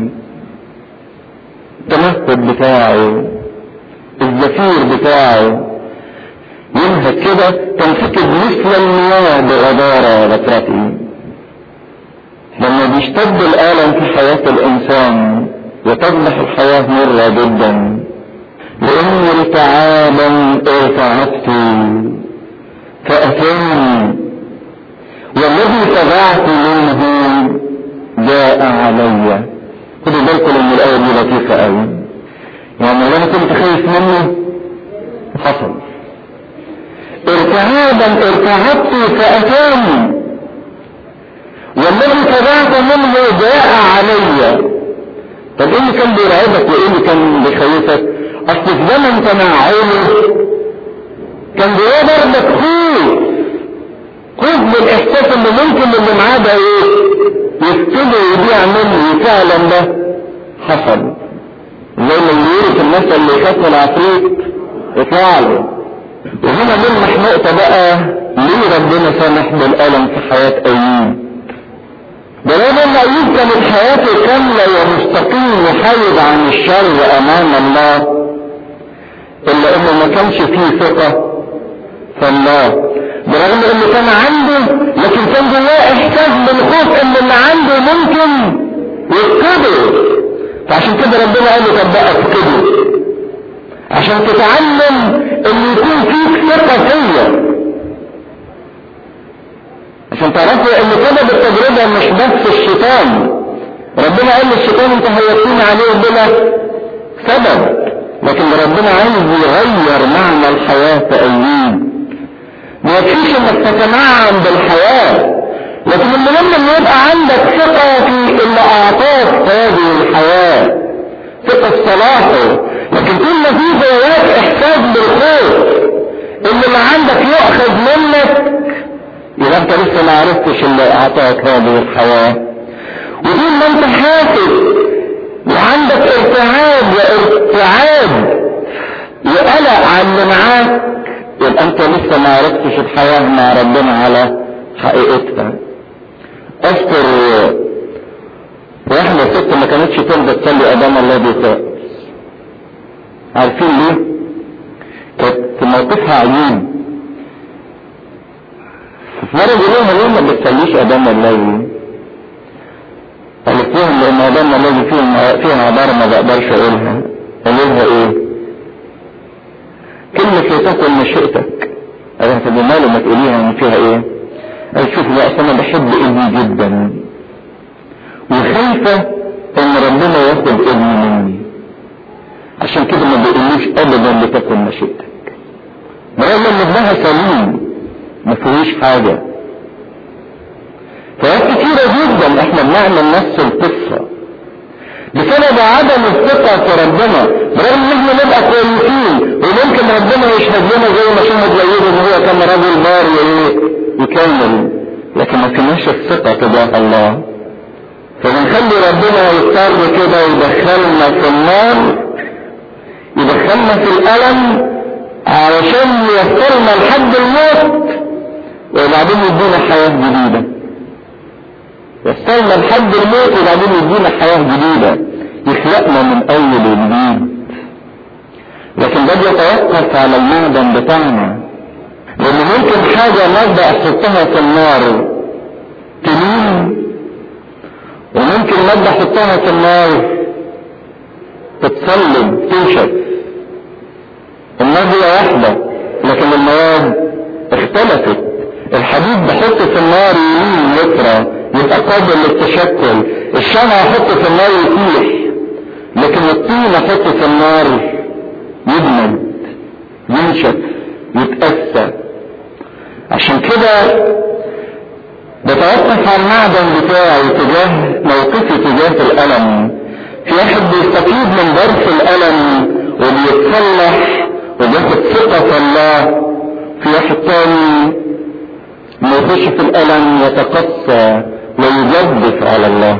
التنفس بتاعه الزفير بتاعه ينهك كده، تنسكب مثل المياه بغدارة غفرتي. لما بيشتد الألم في حياة الإنسان وتصبح الحياة مرة جدا، لأن التعابا ارتعبت فأتاني والذي تبعت منه جاء علي. خدوا بالكم ان الآية دي لطيفة قوي، يعني اللي انا كنت خايف منه حصل. ارتعابا ارتعبت فأتاني والذي تبعت منه جاء علي. طب ايه اللي كان بيرعبك وايه اللي كان بيخوفك؟ اصل في زمن تنعمه كان جواه برضك خوف من الاحساس اللي ممكن اللي معاه ده ايه يفتده ويضيع منه. فعلا ده حصل، زي ما يقولوا في المثل اللي يخاف العفريت يطلع له. وهنا نلمح نقطة بقى ليه ربنا سامح بالألم في حياة أيوب. برغم ان ايوب كانت حياته كاملة ومستقيم وحيد عن الشر امام الله، الا انه ما كانش فيه ثقة في الله. برغم انه كان عنده، لكن كان جواه احساس بالخوف ان اللي عنده ممكن يفقده. فعشان كده ربنا قال له طب بقى افقده عشان تتعلم ان يكون فيك ثقة فيا، عشان تعرفوا ان سبب التجربة مش بس الشيطان. ربنا قال للشيطان انت هيكون عليه بلا سبب، لكن ربنا عايز يغير معنى الحياة في أيوب. ما يكفيش انك تتنعم بالحياة، لكن المهم ان يبقى عندك ثقة في اللي اعطاك هذه الحياة، ثقة في صلاحه. لكن كل ما فيه جواك احساس بالخوف ان اللي عندك يؤخذ منك، يبقى انت لسه ما عرفتش اللي اعطاك هذه الحياة. وطول ما انت حاسس وعندك ارتعاب وارتعاب وقلق عن اللي معاك، يبقى انت لسه ما عرفتش الحياة مع ربنا على حقيقتها. اذكر واحدة ست ما كانتش ترضى تصلي امام الله بيساء. عارفين ليه؟ كانت موقفها عجيب. مرة بيقولوها ليه ما بتصليش امام الله؟ قالت لهم لان امام الله فيها عبارة ما بقدرش اقولها. قالوا لها ايه؟ كلمة لتكن مشيئتك. قالت طب ماله ما تقوليها ان فيها ايه؟ قالت شوف بقى انا بحب ابني جدا وخايفة ان ربنا ياخد ابني مني، عشان كده ما بيقولوش ابدا لتكن مشيئتك. برغم ان ابنها سليم ما فيهوش حاجة. فوقت كتيرة جدا احنا بنعمل نفس القصة بسبب عدم الثقة في ربنا، برغم ان احنا نبقى كويسين وممكن ربنا يشهد لنا زي ما شهد لأيوب ان هو كان رجل بار يكمل، لكن ما كناش الثقة تجاه الله. فبنخلي ربنا يضطر كده يدخلنا في النار، يدخلنا في الألم علشان يوصلنا لحد الموت، وبعدين يدينا حياة جديدة. يوصلنا لحد الموت وبعدين يدينا حياة جديدة، يخلقنا من أول وجديد. لكن ده بيتوقف على المعدن بتاعنا، لأن ممكن حاجة مادة أحطها في النار تلين، وممكن مادة أحطها في النار تتصلب تنشف. النار هي واحدة لكن المواد اختلفت. الحديد بحطه في النار يمين يسرى يبقى قابل للتشكل، الشمع احطه في النار يسيح، لكن الطين احطه في النار يجمد ينشف يتأسى. عشان كده بتوقف على المعدن بتاعي تجاه موقفي تجاه الألم. في واحد بيستفيد من درس الألم وبيتصلح وبياخد ثقة في الله، في واحد تاني ما يخش في الألم يتقصى ويجدف على الله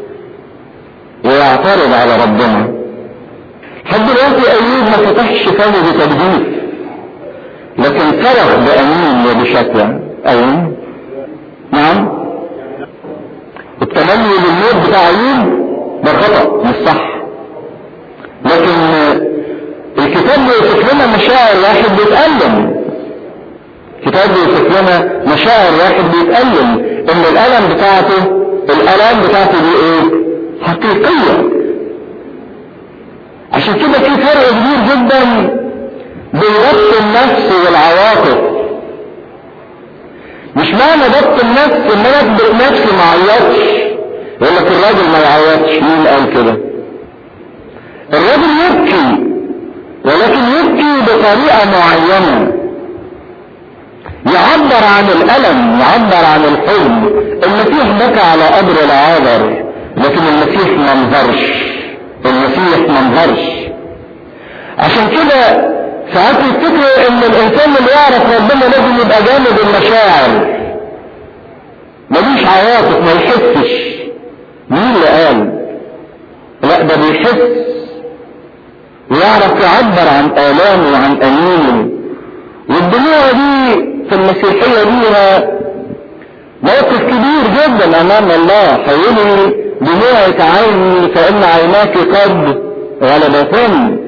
ويعترض على ربنا. لحد دلوقتي أيوب ما فتحش فمه بتجديف، لكن صرخ بأمين وبشكوى. أيوب نعم، التمني للموت بتاع أيوب ده خطأ مش صح، لكن الكتاب بيوصف لنا مشاعر واحد بيتألم. الكتاب بيوصف لنا مشاعر واحد بيتألم ان الألم بتاعته دي ايه؟ حقيقية. عشان كده في فرق كبير جدا بين ضبط النفس والعواطف. مش معنى ضبط النفس ان انا اضبط نفسي ما اعيطش. يقول لك الراجل ما يعيطش، مين قال كده؟ الراجل يبكي، ولكن يبكي بطريقة معينة يعبر عن الألم، يعبر عن الحزن. المسيح بكى على قبر العازر، لكن المسيح ما انهارش. عشان كده ساعات يفتكروا ان الانسان اللي يعرف ربنا لازم يبقى جامد المشاعر، ملوش عواطف، ما يحسش. مين اللي قال؟ لا، ده بيحس ويعرف يعبر عن آلامه وعن أنينه. والدموع دي في المسيحية ليها موقف كبير جدا أمام الله. حولي دموعك عيني فإن عيناك قد غلبتني.